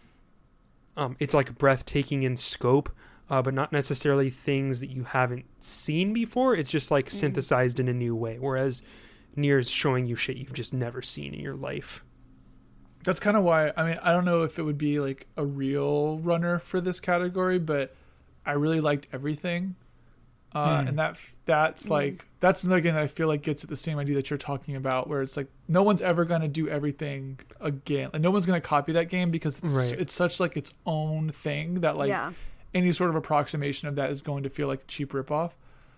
Um, it's like breathtaking in scope, uh, but not necessarily things that you haven't seen before. It's just like Mm-hmm. synthesized in a new way. Whereas Nier's showing you shit you've just never seen in your life. That's kind of why, I mean, I don't know if it would be like a real runner for this category, but I really liked everything. Uh, Mm. And that that's Mm. like, that's another game that I feel like gets at the same idea that you're talking about, where it's like, no one's ever going to do everything again. Like, no one's going to copy that game because it's, Right. it's such like its own thing that like yeah. any sort of approximation of that is going to feel like a cheap ripoff.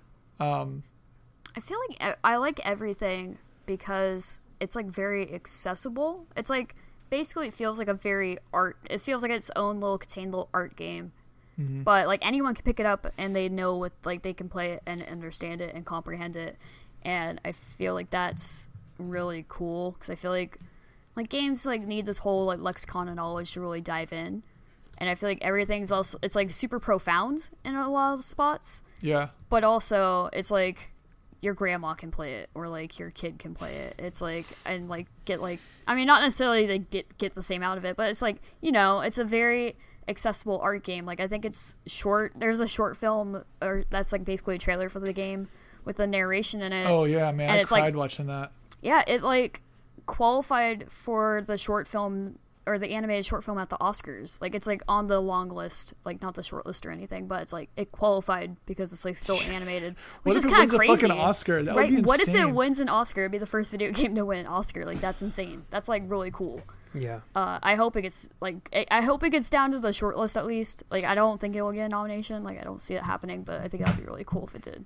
Um, I feel like e- I like everything because it's like very accessible. It's like basically it feels like a very art. It feels like its own little contained little art game. Mhm. But like anyone can pick it up and they know what like they can play it and understand it and comprehend it. And I feel like that's really cool because I feel like like games like need this whole like lexicon of knowledge to really dive in. And I feel like everything's also it's like super profound in a lot of spots. yeah. But also, it's like your grandma can play it, or like your kid can play it. It's like and like get like I mean, not necessarily like get get the same out of it, but it's like you know, it's a very accessible art game. Like I think it's short. There's a short film, or that's like basically a trailer for the game with the narration in it. Oh yeah, man. and I it's like- cried watching that. Yeah, it like qualified for the short film or the animated short film at the Oscars. Like it's like on the long list, like not the short list or anything, but it's like it qualified because it's like still animated, What which if is it kind wins of a crazy. fucking Oscar? That right? would be What if it insane. wins an Oscar? It'd be the first video game to win an Oscar. Like that's insane. That's like really cool. Yeah. Uh, I hope it gets like I- I hope it gets down to the short list at least. Like I don't think it will get a nomination. Like I don't see it happening, but I think that would be really cool if it did.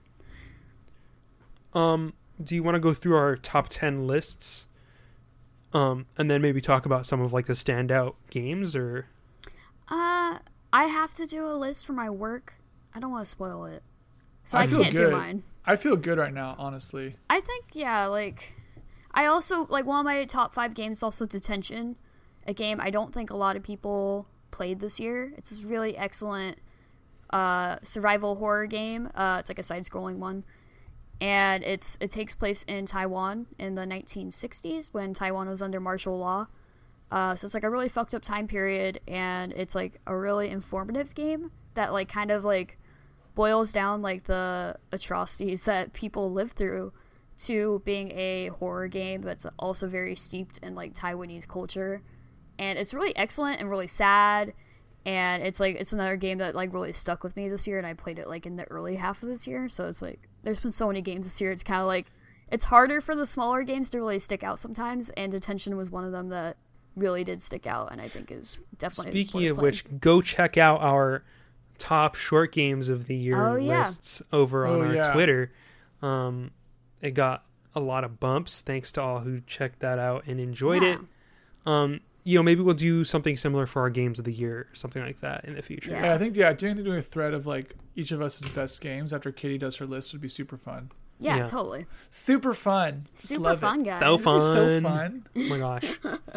Um, do you want to go through our top ten lists? Um, and then maybe talk about some of like the standout games, or Uh, I have to do a list for my work. I don't want to spoil it, so I I, feel can't good. do mine. I feel good right now, honestly. I think yeah, like I also like one of my top five games is also Detention, a game I don't think a lot of people played this year. It's this really excellent uh, survival horror game. Uh, it's like a side-scrolling one, and it's it takes place in Taiwan in the nineteen sixties when Taiwan was under martial law. Uh, so it's like a really fucked up time period, and it's like a really informative game that like kind of like boils down like the atrocities that people live through to being a horror game that's also very steeped in like Taiwanese culture. And it's really excellent and really sad, and it's like it's another game that like really stuck with me this year, and I played it like in the early half of this year. So it's like there's been so many games this year, it's kind of like it's harder for the smaller games to really stick out sometimes, and Detention was one of them that really did stick out, and I think is definitely speaking worth of playing. which, go check out our top short games of the year Oh, yeah. lists over on Oh, our yeah. Twitter. Um, it got a lot of bumps. Thanks to all who checked that out and enjoyed Yeah. it. Um, you know, maybe we'll do something similar for our games of the year, or something like that in the future. Yeah. Yeah, I think yeah, doing doing a thread of like each of us' best games after Katie does her list would be super fun. yeah, Yeah. totally Super fun. Just super love fun, It. guys. So This is so Fun. fun. Oh my gosh.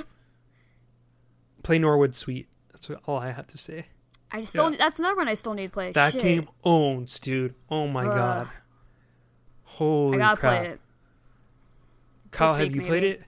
Play Norwood Sweet. That's all I have to say. I still Yeah. that's another one I still need to play. That Shit. game owns, dude. Oh my Ugh. god. Holy I gotta crap. play it. Kyle, This have week, you played maybe. it?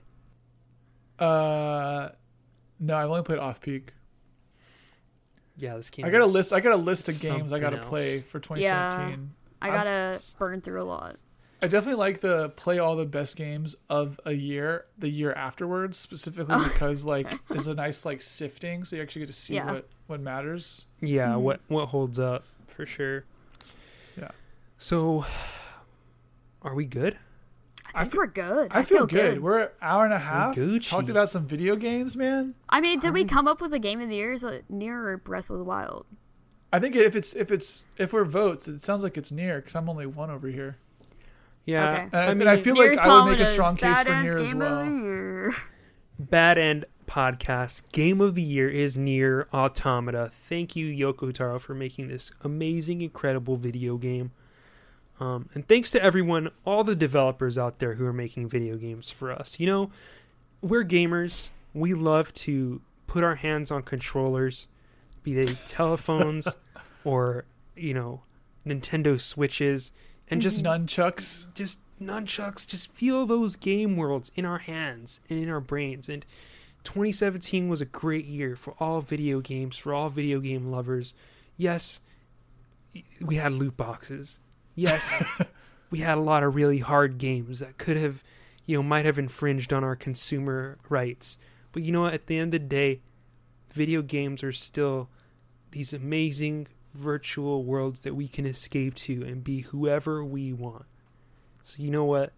Uh, no, I've only played Off Peak. Yeah, this game. I got a is- list. I got a list of games I got to something play else. for twenty Yeah. seventeen. I I'm- gotta burn through a lot. I definitely like the play all the best games of a year, the year afterwards, specifically Oh. because like it's a nice like sifting, so you actually get to see Yeah. what what matters. Yeah, Mhm. what what holds up for sure. Yeah. So, are we good? I I think feel- we're good. I, feel, good. We're an hour and a half. Gucci. Talked about some video games, man. I mean, did we Are- come up with a game of the year? Is it near or Breath of the Wild? I think if it's if it's if we're votes, it sounds like it's near because I'm only one over here. Yeah, Okay. And I, I and mean, I feel Nier like I would make a Automata's strong case for Bad Nier End's as Game of well. the Year. Bad End Podcast Game of the Year is Nier Automata. Thank you, Yoko Taro, for making this amazing, incredible video game. Um, and thanks to everyone, all the developers out there who are making video games for us. You know, we're gamers. We love to put our hands on controllers, be they telephones or, you know, Nintendo Switches, and just Nunchucks. just nunchucks, just feel those game worlds in our hands and in our brains. And twenty seventeen was a great year for all video games, for all video game lovers. Yes, we had loot boxes. Yes, we had a lot of really hard games that could have, you know, might have infringed on our consumer rights. But you know what? At the end of the day, video games are still these amazing virtual worlds that we can escape to and be whoever we want. So you know what?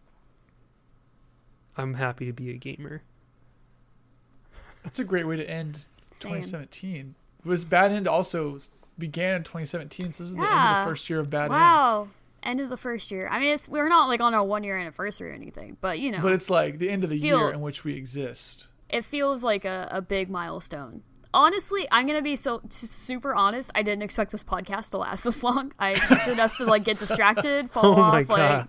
I'm happy to be a gamer. That's a great way to end Same. twenty seventeen. Was Bad End also began in twenty seventeen, so this is the end of Yeah. the first year of Bad End. Wow. End of the first year. I mean, it's, we're not like on our one year anniversary or anything, but you know, But it's like the end of the Feel- year in which we exist. it feels like a, a big milestone. Honestly, I'm gonna be so s- super honest. I didn't expect this podcast to last this long. I expected us to like get distracted, fall Oh my off, like.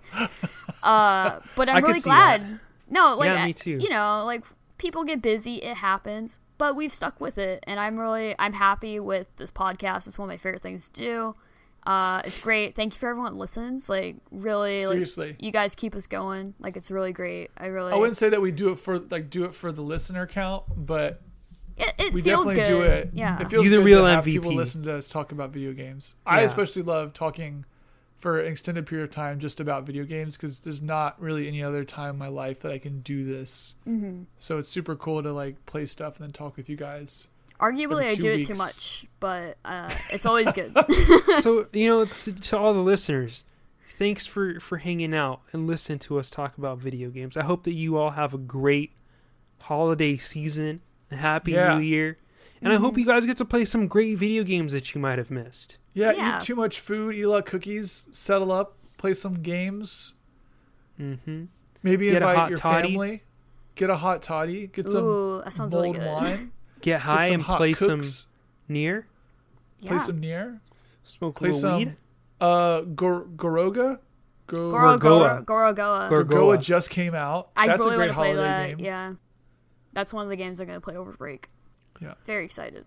Uh, but I'm I could really see glad. that. No, like Yeah, I- me too. You know, like people get busy. It happens, but we've stuck with it, and I'm really I'm happy with this podcast. It's one of my favorite things to do. Uh, it's great. Thank you for everyone that listens. Like really, Seriously. like you guys keep us going. Like it's really great. I really. I wouldn't say that we do it for like do it for the listener count, but It, it we feels definitely good. do it. Yeah. It feels You the good real to have M V P. people listen to us talk about video games. I Yeah. especially love talking for an extended period of time just about video games because there's not really any other time in my life that I can do this. Mm-hmm. So it's super cool to like play stuff and then talk with you guys. Arguably, Every I two do it weeks. too much, but uh, it's always good. So, you know, to, to all the listeners, thanks for, for hanging out and listening to us talk about video games. I hope that you all have a great holiday season, a happy Yeah. new year. And I hope you guys get to play some great video games that you might have missed. Yeah, Yeah. eat too much food, eat a lot of cookies, settle up, play some games. Mm-hmm. Maybe Get a invite hot your toddy. family. Get a hot toddy. Get some Ooh, that sounds really mulled good. wine. Get Get high some and hot play cooks, some Near. Play Yeah. some Nier. Smoke a Play little some weed. uh Gor- Goroga. Go- Goro, Gorgoa. Goro, Gorogoa. Gor- Gorgoa Gorgoa. just came out. I That's really a want great to play holiday that. game. Yeah, that's one of the games I'm gonna play over break. Yeah. Very excited.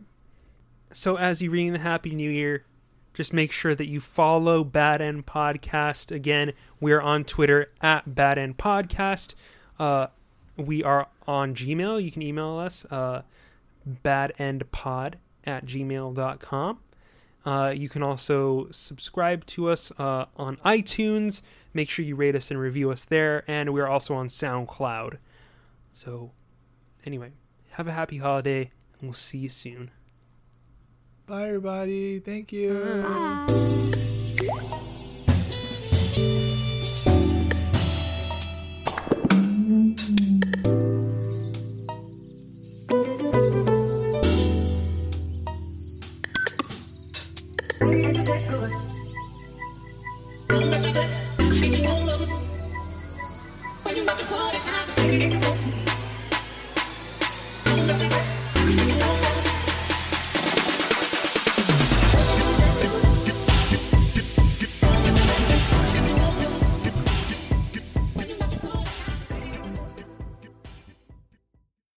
So as you ring the Happy New Year, just make sure that you follow Bad End Podcast. Again, we are on Twitter at Bad End Podcast. Uh, we are on Gmail. You can email us, uh, badendpod at gmail dot com. Uh, you can also subscribe to us uh, on iTunes. Make sure you rate us and review us there. And we're also on SoundCloud. So, anyway, have a happy holiday, and we'll see you soon. Bye, everybody. Thank you. Bye.